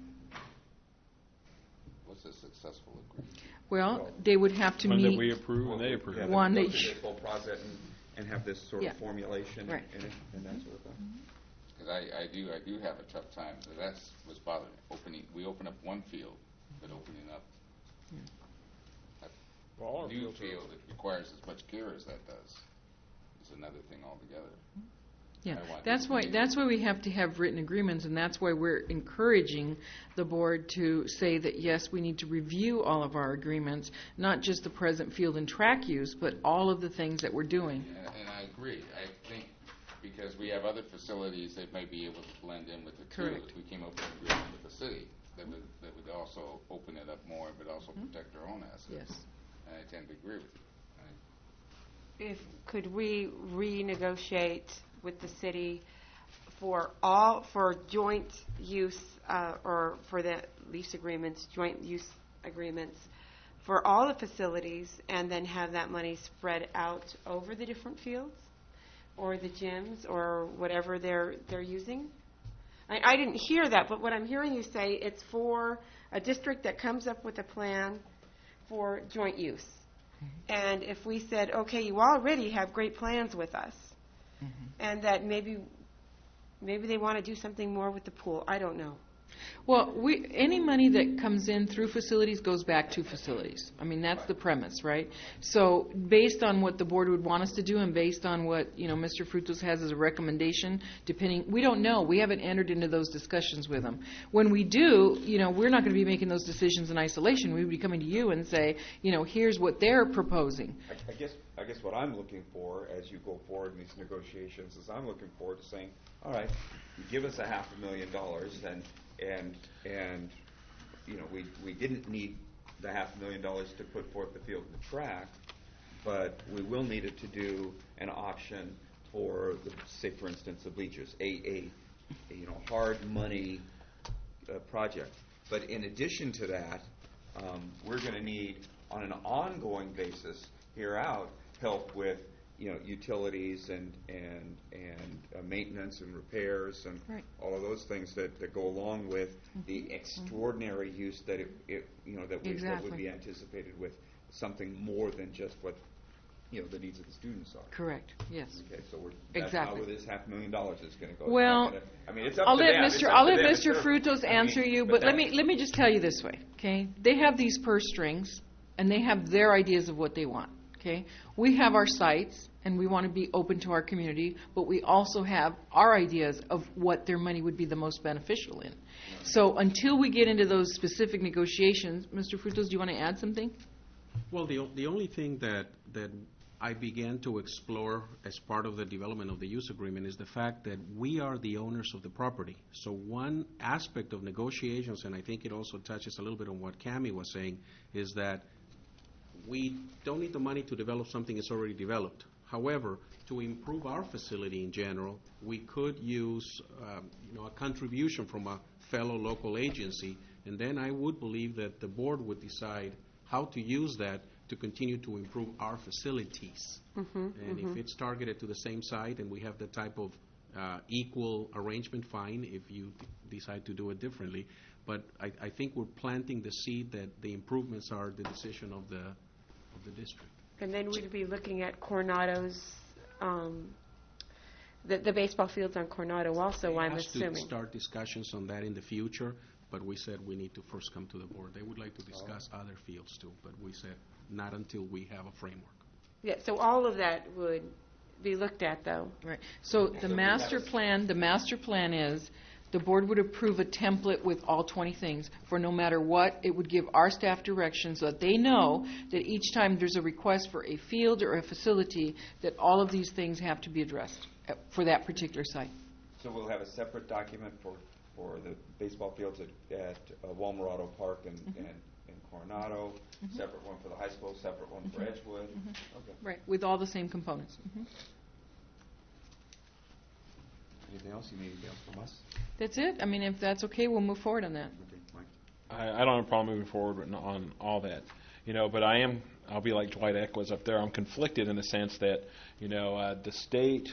What's a successful agreement? Well, well they would have to one meet. One that we approve and they approve. Yeah, one that that this whole process and, and have this sort yeah. of formulation right. in it and that sort of thing. Because I, I do I do have a tough time. So that's what's bothering me. Opening we open up one field, but opening up yeah. a well, new field that requires as much care as that does is another thing altogether. Yeah, that's why that's why we have to have written agreements, and that's why we're encouraging the board to say that yes, we need to review all of our agreements, not just the present field and track use, but all of the things that we're doing. And, and I agree. I think because we have other facilities that might be able to blend in with the two. Correct. If we came up with an agreement with the city, that would that would also open it up more, but also mm-hmm. protect our own assets. Yes. And I tend to agree with you. If could we renegotiate with the city for all for joint use uh, or for the lease agreements, joint use agreements for all the facilities, and then have that money spread out over the different fields or the gyms or whatever they're they're using? I, I didn't hear that, but what I'm hearing you say, it's for a district that comes up with a plan for joint use. Mm-hmm. And if we said, okay, you already have great plans with us, mm-hmm. and that maybe maybe they want to do something more with the pool. I don't know. Well, we, any money that comes in through facilities goes back to facilities. I mean, that's the premise, right? So based on what the board would want us to do and based on what, you know, Mister Frutos has as a recommendation, depending, we don't know. We haven't entered into those discussions with them. When we do, you know, we're not going to be making those decisions in isolation. We would be coming to you and say, you know, here's what they're proposing. I, I guess I guess what I'm looking for as you go forward in these negotiations is I'm looking forward to saying, all right, you give us a half a million dollars and And and you know we we didn't need the half a million dollars to put forth the field and the track, but we will need it to do an option for the, say for instance the bleachers, a a, a you know hard money uh, project. But in addition to that, um, we're going to need on an ongoing basis here out help with you know utilities and and and uh, maintenance and repairs and right. all of those things that, that go along with mm-hmm. the extraordinary mm-hmm. use that it, it you know that, we, exactly. that would be anticipated with something more than just what you know, the needs of the students are. Correct. Yes. Okay, so we're, that's Exactly. not where this half million dollars is going to go. Well, It's not gonna, I mean, it's up I'll to let them. Mister It's up I'll to let them. It's Mister their- Frutos I mean, answer you, but, let that- me let me just tell you this way, okay? They have these purse strings, and they have their ideas of what they want, okay? We have our sites, and we want to be open to our community, but we also have our ideas of what their money would be the most beneficial in. So until we get into those specific negotiations, Mister Frutos, do you want to add something? Well, the, o- the only thing that, that I began to explore as part of the development of the use agreement is the fact that we are the owners of the property. So one aspect of negotiations, and I think it also touches a little bit on what Cammie was saying, is that we don't need the money to develop something that's already developed. However, to improve our facility in general, we could use, um, you know, a contribution from a fellow local agency, and then I would believe that the board would decide how to use that to continue to improve our facilities. Mhm, And mhm. if it's targeted to the same site and we have the type of uh, equal arrangement, fine, if you d- decide to do it differently. But I, I think we're planting the seed that the improvements are the decision of the, of the district. And then we'd be looking at Coronado's, um, the, the baseball fields on Coronado also, I'm Has to assuming. start discussions on that in the future, but we said we need to first come to the board. They would like to discuss other fields too, but we said not until we have a framework. Yeah, so all of that would be looked at, though. Right. So the master plan, the master plan is, the board would approve a template with all twenty things. For no matter what, it would give our staff direction so that they know that each time there's a request for a field or a facility, that all of these things have to be addressed uh, for that particular site. So we'll have a separate document for, for the baseball fields at, at uh, Walmerado Park and, and, and Coronado, Mhm. separate one for the high school, separate one for Mhm. Edgewood. Mhm. Okay. Right, with all the same components. Mhm. Anything else? You need anything else from us? That's it. I mean, if that's okay, we'll move forward on that. Okay, Mike. I, I don't have a problem moving forward with- on all that, you know. But I am, I'll be like Dwight Eck was up there. I'm conflicted in the sense that, you know, uh, the state,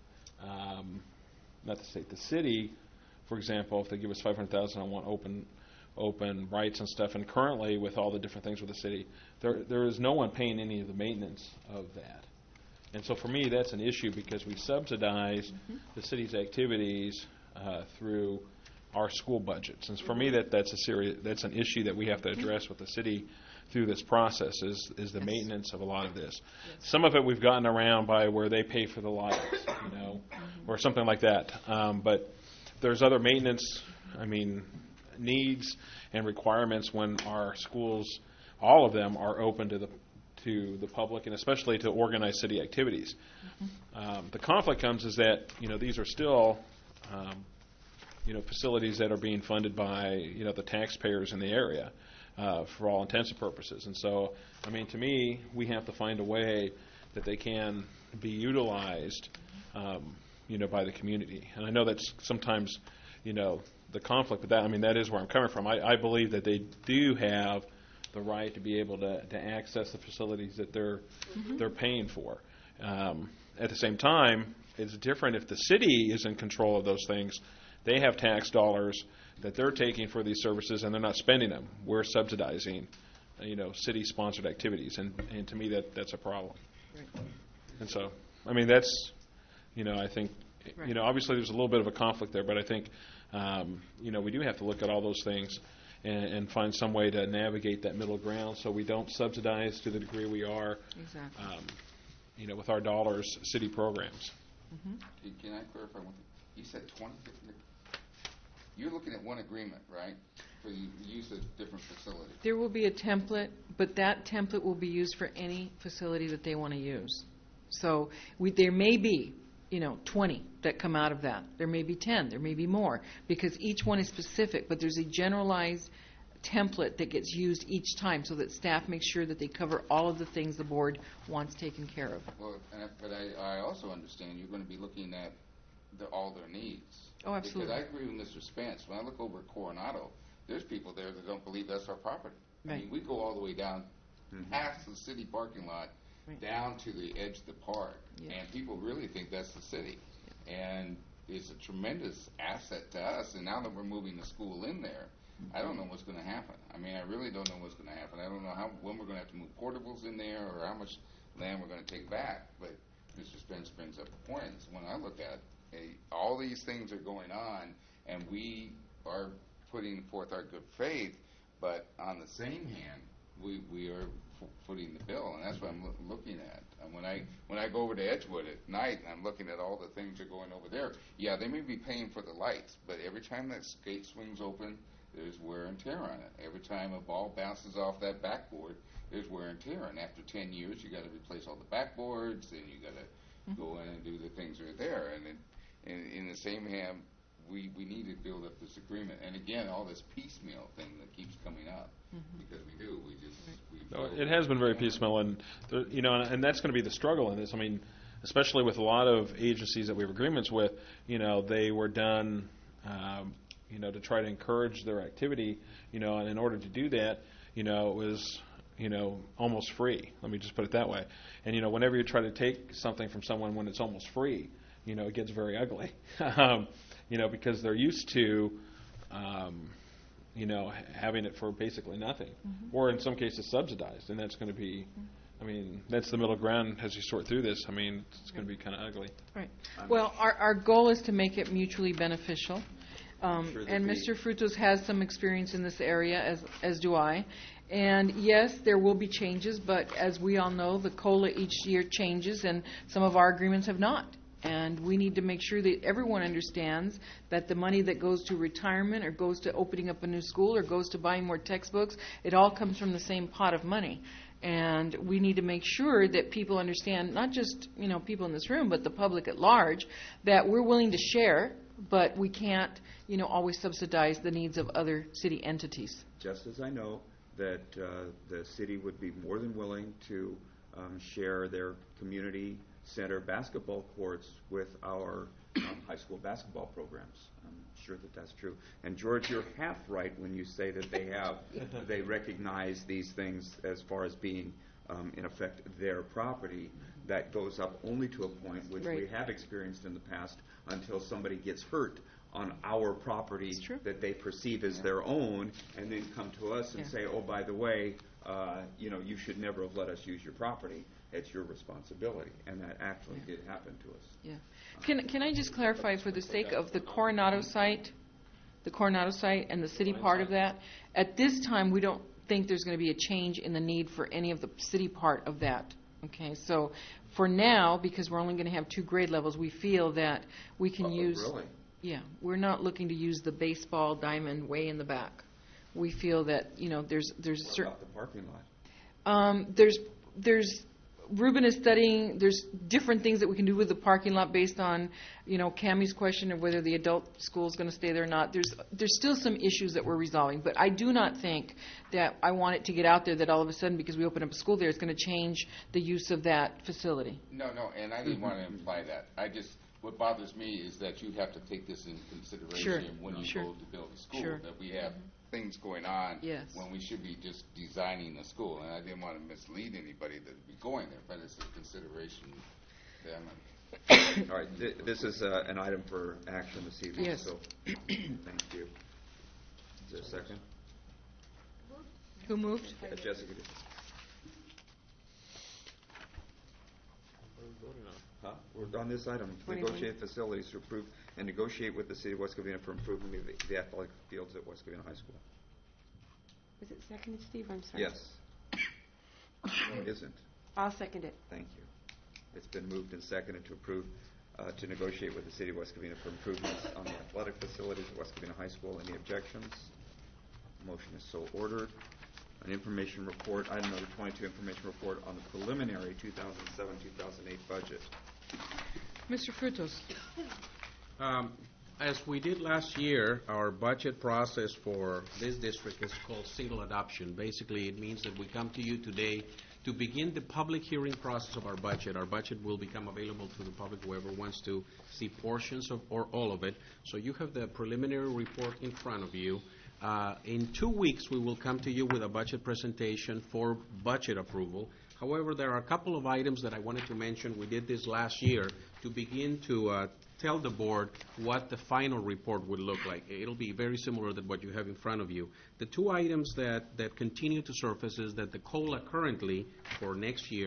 um, not the state, the city, for example, if they give us five hundred thousand, I want open, open rights and stuff. And currently, with all the different things with the city, there there is no one paying any of the maintenance of that. And so for me, that's an issue because we subsidize Mm-hmm. the city's activities uh, through our school budgets. And for me, that that's a serious that's an issue that we have to address with the city through this process is is the Yes. maintenance of a lot of this. Yes. Some of it we've gotten around by where they pay for the lights, you know, or something like that. Um, but there's other maintenance, I mean, needs and requirements when our schools, all of them, are open to the to the public and especially to organized city activities. Um, the conflict comes is that, you know, these are still, um, you know, facilities that are being funded by, you know, the taxpayers in the area uh, for all intents and purposes. And so, I mean, to me, we have to find a way that they can be utilized, um, you know, by the community. And I know that's sometimes, you know, the conflict with that. I mean, that is where I'm coming from. I, I believe that they do have the right to be able to, to access the facilities that they're Mhm. they're paying for. Um, at the same time, it's different if the city is in control of those things. They have tax dollars that they're taking for these services, and they're not spending them. We're subsidizing, uh, you know, city-sponsored activities, and, and to me, that that's a problem. Right. And so, I mean, that's, you know, I think, Right. you know, obviously there's a little bit of a conflict there, but I think, um, you know, we do have to look at all those things and, and find some way to navigate that middle ground so we don't subsidize to the degree we are, Exactly. um, you know, with our dollars, city programs. Mhm. Can- Can I clarify one thing? You said twenty, you're looking at one agreement, right? For the use of different facilities. There will be a template, but that template will be used for any facility that they want to use. So we, there may be, you know, twenty that come out of that. There may be ten, there may be more, because each one is specific, but there's a generalized template that gets used each time so that staff makes sure that they cover all of the things the board wants taken care of. Well, and I- but I, I also understand you're going to be looking at the, all their needs. Oh, absolutely. Because I agree with Mister Spence. When I look over at Coronado, there's people there that don't believe that's our property. I Right. mean, we go all the way down past the city parking lot, Right. down to the edge of the park, Yeah. and people really think that's the city. And it's a tremendous asset to us, and now that we're moving the school in there, I don't know what's going to happen. I mean, I really don't know what's going to happen. I don't know how when we're going to have to move portables in there, or how much land we're going to take back. But Mister Spence brings up a point. Is when I look at hey, all these things are going on, and we are putting forth our good faith, but on the same hand, we we are f- footing the bill, and that's what I'm loo- looking at. And when I when I go over to Edgewood at night and I'm looking at all the things that are going over there, yeah, they may be paying for the lights, but every time that gate swings open, there's wear and tear on it. Every time a ball bounces off that backboard, there's wear and tear. And after ten years, you got to replace all the backboards, and you got to mm-hmm. go in and do the things that are there. And in, in, in the same hand, we, we need to build up this agreement. And again, all this piecemeal thing that keeps coming up, mm-hmm. because we do. We just we no, it has been very piecemeal, and there, you know, and, and that's going to be the struggle in this. I mean, especially with a lot of agencies that we have agreements with, you know, they were done. Um, you know, to try to encourage their activity, you know, and in order to do that, you know, it was, you know, almost free. Let me just put it that way. And, you know, whenever you try to take something from someone when it's almost free, you know, it gets very ugly, um, you know, because they're used to, um, you know, having it for basically nothing, mm-hmm. or in some cases subsidized, and that's going to be, I mean, that's the middle ground as you sort through this. I mean, it's going to be kind of ugly. Right. Well, our, our goal is to make it mutually beneficial. Um, Sure and be. Mister Frutos has some experience in this area, as as do I. And yes, there will be changes, but as we all know, the COLA each year changes, and some of our agreements have not. And we need to make sure that everyone understands that the money that goes to retirement or goes to opening up a new school or goes to buying more textbooks, it all comes from the same pot of money. And we need to make sure that people understand, not just, you know, people in this room, but the public at large, that we're willing to share, but we can't, you know, always subsidize the needs of other city entities. Just as I know that uh, the city would be more than willing to um, share their community center basketball courts with our um, high school basketball programs. I'm sure that that's true. And George, you're half right when you say that they have, they recognize these things as far as being, um, in effect, their property. That goes up only to a point which Right. we have experienced in the past until somebody gets hurt on our property that they perceive as their own, and then come to us and Yeah. say, oh, by the way, uh, you know, you should never have let us use your property. It's your responsibility. And that actually Yeah. did happen to us. Yeah. Can can I just clarify for the sake of the Coronado site, the Coronado site and the city part of that? At this time, we don't think there's going to be a change in the need for any of the city part of that. Okay, so for now, because we're only going to have two grade levels, we feel that we can Oh, use. really? Yeah, we're not looking to use the baseball diamond way in the back. We feel that, you know, there's there's a What certain. about the parking lot? Um, there's there's Ruben is studying. There's different things that we can do with the parking lot based on, you know, Cammie's question of whether the adult school is going to stay there or not. There's there's still some issues that we're resolving, but I do not think that I want it to get out there that all of a sudden because we open up a school there, it's going to change the use of that facility. No, no, and I didn't want to imply that. I just, what bothers me is that you have to take this into consideration Sure, when you sure. go to build a school, Sure. that we have things going on Yes. when we should be just designing the school. And I didn't want to mislead anybody that would be going there, but it's a consideration to them. All right, th- this is uh, an item for action this evening. Yes. So, thank you. Is there a second? Who moved? Uh, Jessica did. Huh? We're on this item, twenty-one. negotiate facilities to approve and negotiate with the city of West Covina for improvement of the- the athletic fields at West Covina High School. Was it seconded, Steve? I'm sorry. Yes. No, it isn't. I'll second it. Thank you. It's been moved and seconded to approve, uh, to negotiate with the city of West Covina for improvements on the athletic facilities at West Covina High School. Any objections? Motion is so ordered. An information report, item number twenty-two, information report on the preliminary two thousand seven two thousand eight budget. Mister Frutos. Um, As we did last year, our budget process for this district is called single adoption. Basically, it means that we come to you today to begin the public hearing process of our budget. Our budget will become available to the public, whoever wants to see portions of or all of it. So you have the preliminary report in front of you. Uh, in two weeks, we will come to you with a budget presentation for budget approval. However, there are a couple of items that I wanted to mention. We did this last year to begin to uh, tell the board what the final report would look like. It'll be very similar to what you have in front of you. The two items that, that continue to surface is that the COLA currently for next year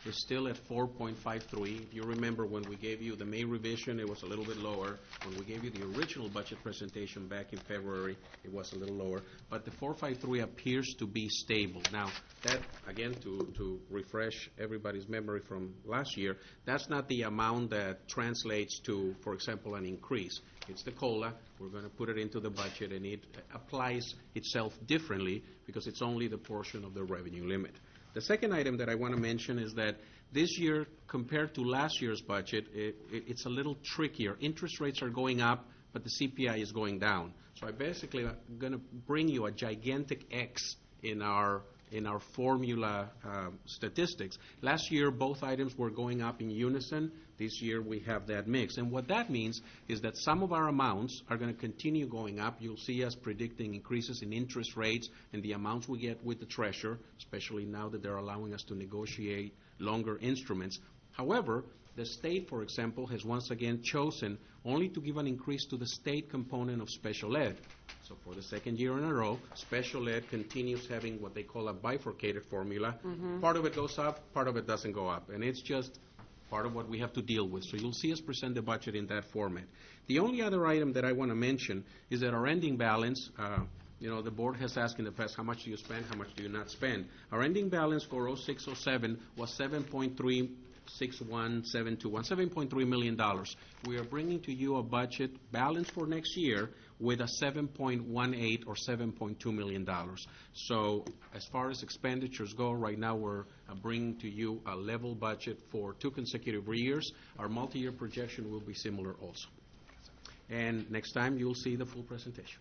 is still at four point five three. If you remember, when we gave you the May revision, it was a little bit lower. When we gave you the original budget presentation back in February, it was a little lower. But the four point five three appears to be stable. Now, that, again, to, to refresh everybody's memory from last year, that's not the amount that translates to, for example, an increase. It's the COLA. We're going to put it into the budget, and it applies itself differently because it's only the portion of the revenue limit. The second item that I want to mention is that this year, compared to last year's budget, it, it, it's a little trickier. Interest rates are going up, but the C P I is going down. So I basically am going to bring you a gigantic X in our in our formula uh, statistics. Last year, both items were going up in unison. This year, we have that mix. And what that means is that some of our amounts are going to continue going up. You'll see us predicting increases in interest rates and the amounts we get with the Treasurer, especially now that they're allowing us to negotiate longer instruments. However, the state, for example, has once again chosen only to give an increase to the state component of special ed. So for the second year in a row, special ed continues having what they call a bifurcated formula. Mhm. Part of it goes up, part of it doesn't go up. And it's just part of what we have to deal with. So you'll see us present the budget in that format. The only other item that I want to mention is that our ending balance, uh, you know, the board has asked in the past, how much do you spend, how much do you not spend? Our ending balance for oh six oh seven was seven point three six one seven two one, seven point three million dollars. We are bringing to you a budget balance for next year with a seven point one eight or seven point two million dollars. So as far as expenditures go, right now we're uh, bringing to you a level budget for two consecutive years. Our multi-year projection will be similar also. And next time you'll see the full presentation.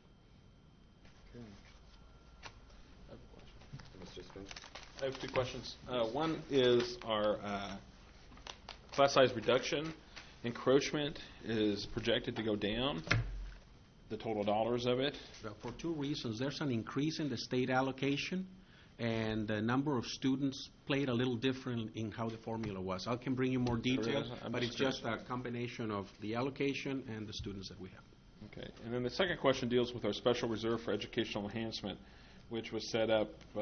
Mister Smith? I have two questions. Uh, one is our uh, class size reduction. Encroachment is projected to go down, the total dollars of it. Well, for two reasons. There's an increase in the state allocation, and the number of students played a little different in how the formula was. I can bring you more details, I'm but just it's just a combination of the allocation and the students that we have. Okay. And then the second question deals with our special reserve for educational enhancement, which was set up uh,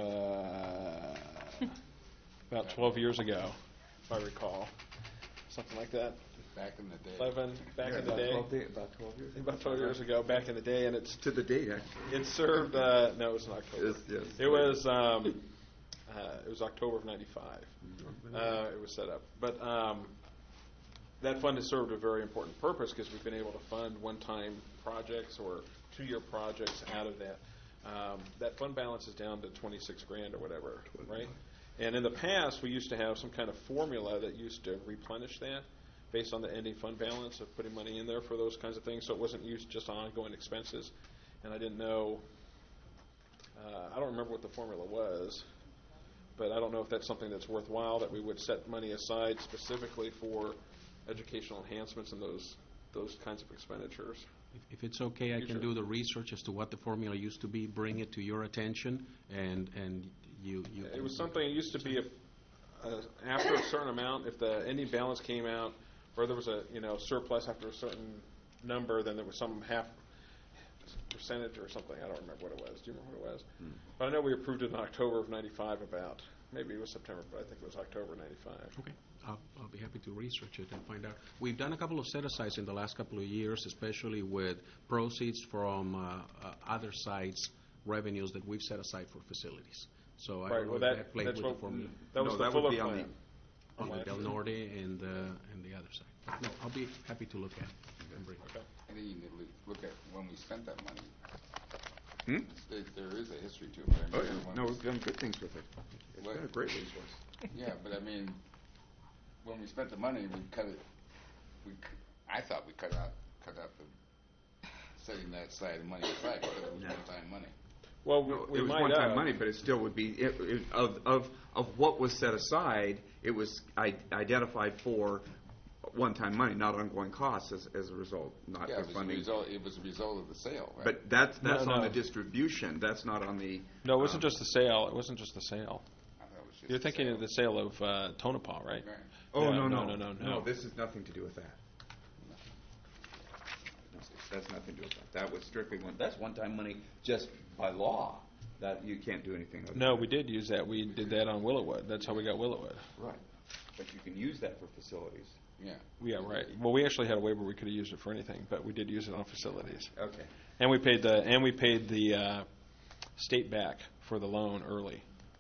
about twelve years ago, if I recall. Something like that. Back in the day. eleven, back Yeah, in the about day. twelve day- about twelve years ago. About twelve years ago, back in the day, and it's To the date, actually. it served. Uh, no, it was in October. Yes, yes. It was. Um, uh, it was October of ninety-five. Uh, it was set up, but um, that fund has served a very important purpose because we've been able to fund one-time projects or two-year projects out of that. Um, that fund balance is down to twenty-six grand or whatever, right? And in the past, we used to have some kind of formula that used to replenish that based on the ending fund balance of putting money in there for those kinds of things, so it wasn't used just on ongoing expenses. And I didn't know, uh, I don't remember what the formula was, but I don't know if that's something that's worthwhile, that we would set money aside specifically for educational enhancements and those those kinds of expenditures. If, if it's okay, I You can sure? do the research as to what the formula used to be, bring it to your attention, and and you. you It was something, it used to be a, a, after a certain amount, if the ending balance came out, or there was a, you know, surplus after a certain number, then there was some half percentage or something. I don't remember what it was. Do you remember what it was? Hmm. But I know we approved it in October of ninety-five about. Maybe it was September, but I think it was October ninety-five. Okay. I'll, I'll be happy to research it and find out. We've done a couple of set-asides in the last couple of years, especially with proceeds from uh, uh, other sites' revenues that we've set aside for facilities. So I Right, don't know well, if that- that played that's with what- the formula. that was No, the that would Fuller be on plan. On the Okay. Del Norte and, uh, and the other side. No, I'll be happy to look at it and bring it. Okay. And then you need to look- look at when we spent that money. Hmm? There, there is a history to it. But I Oh, remember yeah. when No, we- we've done good things with it. It's What? been a great resource. Yeah, but I mean, when we spent the money, we cut it. We, c- I thought we cut out, cut out the setting that side of money aside because it was one-time money. Well, we, No, we it was might one-time have. money, but it still would be, it, it, of, of, of what was set aside, it was I- identified for one-time money, not ongoing costs as, as a result, not Yeah, for it was a funding. result. It was a result of the sale, right? But that's, No, that's on no. the distribution, that's not on the. No, it wasn't um, just the sale. It wasn't just the sale. I thought it was just You're the thinking sale. of the sale of uh, Tonopah, right? Right. Oh, Yeah, no, no, no. no, no, no. this is nothing to do with that. No, that's nothing to do with that. That was strictly one, that's one-time money just by law, that you can't do anything with. No, we did use that. We did that on Willowwood. That's how we got Willowwood. Right. but you can use that for facilities. Yeah. Yeah, right. Well, we actually had a waiver. We could have used it for anything, but we did use it on facilities. Okay. And we paid the and we paid the uh, state back for the loan early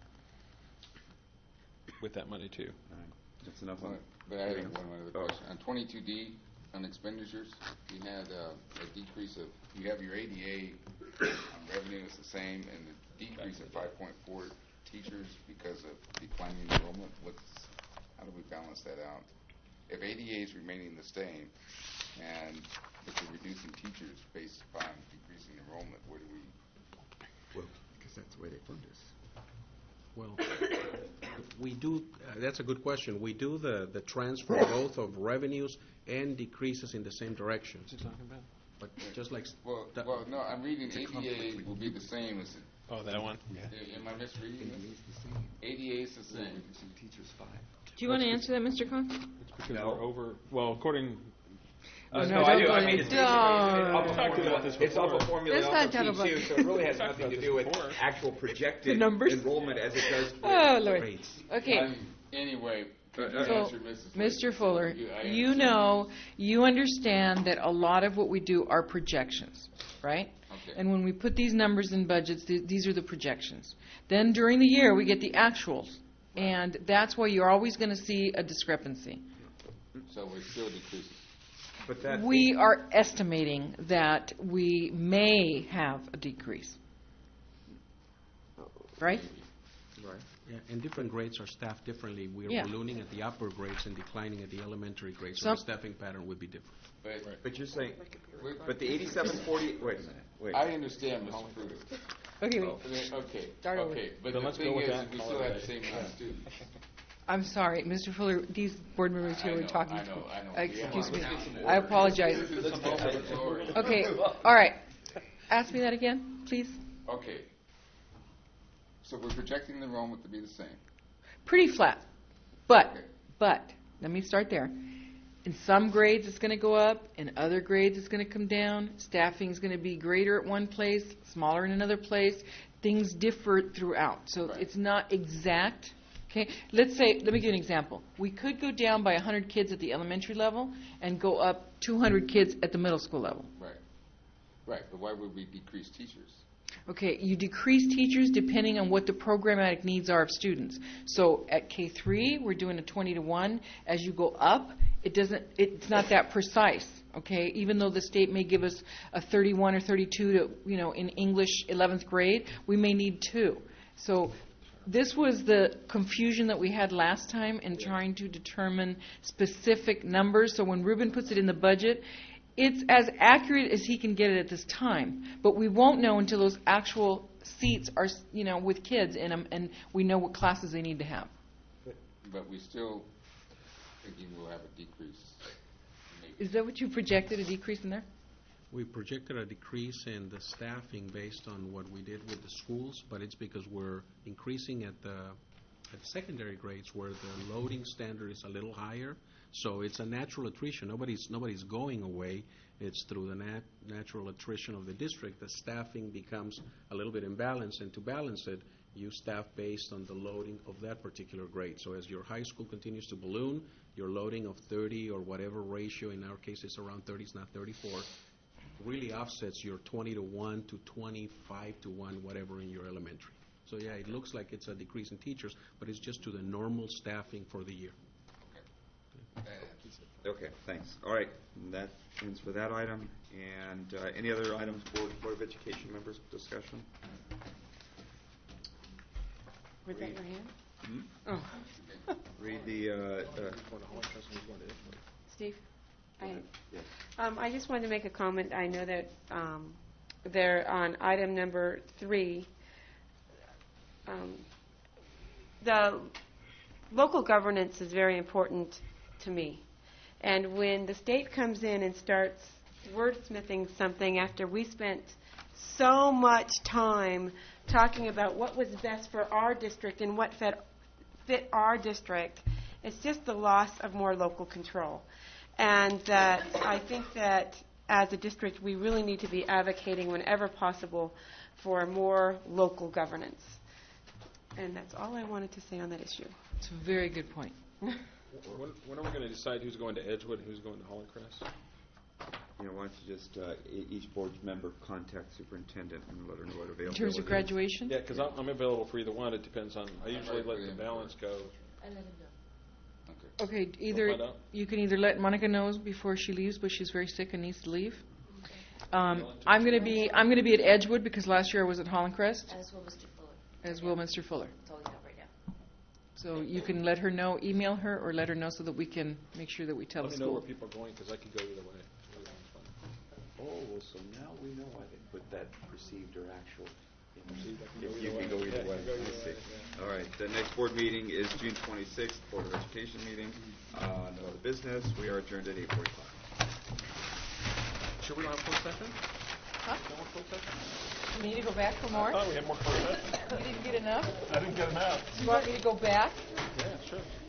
with that money too. All right. That's enough. But, On but I have one other question. On twenty-two D, on expenditures, you had uh, a decrease of, you have your A D A on revenue is the same, and the decrease of five point four teachers because of declining enrollment. What's, how do we balance that out? If A D A is remaining the same, and if we're reducing teachers based upon decreasing enrollment, where do we? Well, because that's the way they fund us. Well, we do, uh, that's a good question. We do the, the transfer both of revenues and decreases in the same direction. What's he talking about? But just like... Well, that- well, no, I'm reading A D A will be the same as... Oh, that one? Yeah. Am I misreading it? A D A is the same. Teachers five. Do you want to answer that, Mister Cox? It's because we're over. Well, according. Uh, no, no, I don't do. go I mean, in- it's, it's, don't. it's, talked about this it's off before. a formula Let's off not of talk P about two, this. so it really has Talked nothing to about do with this before. actual projected The numbers? enrollment as it does. With Oh, Lord. rates. Okay. Um, anyway, could you So, answer Missus Mister Lee? Fuller, You- I you understand. know, you understand that a lot of what we do are projections, right? Okay. And when we put these numbers in budgets, th- these are the projections. Then during the year, we get the actuals. And that's why you're always going to see a discrepancy. So we're still decreasing. But that We are estimating that we may have a decrease. Right? Right. Yeah, and different grades are staffed differently. We're Yeah. ballooning at the upper grades and declining at the elementary grades, so Some- the staffing pattern would be different. But, But you're saying, we- but the eighty-seven forty. Wait a minute. Wait. I understand, Mister Pruitt. Okay, wait. Okay, okay, Start over. okay. But Then the let's go thing with is, that. we Call still it a have the day. same amount of students. I'm sorry, Mister Fuller, these board members I here were know, talking. I know, I know. Uh, Excuse Yeah, me. let's get some I order. apologize. This is some order. Okay, all right. Ask me that again, please. Okay. So we're projecting the enrollment to be the same. Pretty flat. But, Okay. but, let me start there. In some grades, it's going to go up. In other grades, it's going to come down. Staffing is going to be greater at one place, smaller in another place. Things differ throughout. So Right. it's not exact. Okay, let's say, let me give you an example. We could go down by one hundred kids at the elementary level and go up two hundred kids at the middle school level. Right. Right, but why would we decrease teachers? Okay, you decrease teachers depending on what the programmatic needs are of students. So at K three, we're doing a twenty to one. As you go up, it doesn't, it's not that precise, okay? Even though the state may give us a thirty-one or thirty-two to, you know, in English eleventh grade, we may need two. So this was the confusion that we had last time in trying to determine specific numbers. So when Ruben puts it in the budget, it's as accurate as he can get it at this time. But we won't know until those actual seats are, you know, with kids in them, and we know what classes they need to have. But we still thinking we'll have a decrease. Is that what you projected, a decrease in there? We projected a decrease in the staffing based on what we did with the schools, but it's because we're increasing at the at secondary grades where the loading standard is a little higher. So it's a natural attrition. Nobody's nobody's going away. It's through the nat- natural attrition of the district that staffing becomes a little bit imbalanced, and to balance it, you staff based on the loading of that particular grade. So as your high school continues to balloon, your loading of thirty or whatever ratio, in our case it's around thirty, it's not thirty-four, really offsets your twenty to one to twenty-five to one, whatever in your elementary. So yeah, it looks like it's a decrease in teachers, but it's just to the normal staffing for the year. Okay, thanks. All right, and that ends for that item. And uh, any other items for Board of Education members' discussion? Was that your hand? Hmm? Oh. Read the. Uh, uh, Steve? I, yes. um, I just wanted to make a comment. I know that um, they're on item number three. Um, the local governance is very important to me. And when the state comes in and starts wordsmithing something after we spent so much time talking about what was best for our district and what fit, fit our district, it's just the loss of more local control. And that I think that as a district we really need to be advocating whenever possible for more local governance. And that's all I wanted to say on that issue. It's a very good point. When, when are we going to decide who's going to Edgewood and who's going to Hollycrest? You know, why don't you just, uh, e- each board member contact superintendent and let her know what availability In terms of is. graduation? Yeah, because I'm, I'm available for either one. It depends on, I usually let the balance go. I let him go. Okay, find either, out. you can either let Monica know before she leaves, but she's very sick and needs to leave. Um, I'm going to be, I'm going to be at Edgewood because last year I was at Hollandcrest, As will Mister Fuller. as will Mister Fuller. That's all we have right now. So you can let her know, email her, or let her know so that we can make sure that we tell Let the me know where school. people are going because I could go either way. Either one's fine. Oh, well, so now we know why they put that perceived or actual. Perceived, I can If go you either can go way. either Yeah, way. I can go I either see. way, yeah. All right, the next board meeting is June twenty-sixth, Board of Education meeting. Uh, no other business. We are adjourned at eight forty-five. Sure we don't have closed session? Huh? No more closed session? You need to go back for more? I thought we had more closed session. You didn't get enough? I didn't get enough. You want me to go back? Yeah, sure.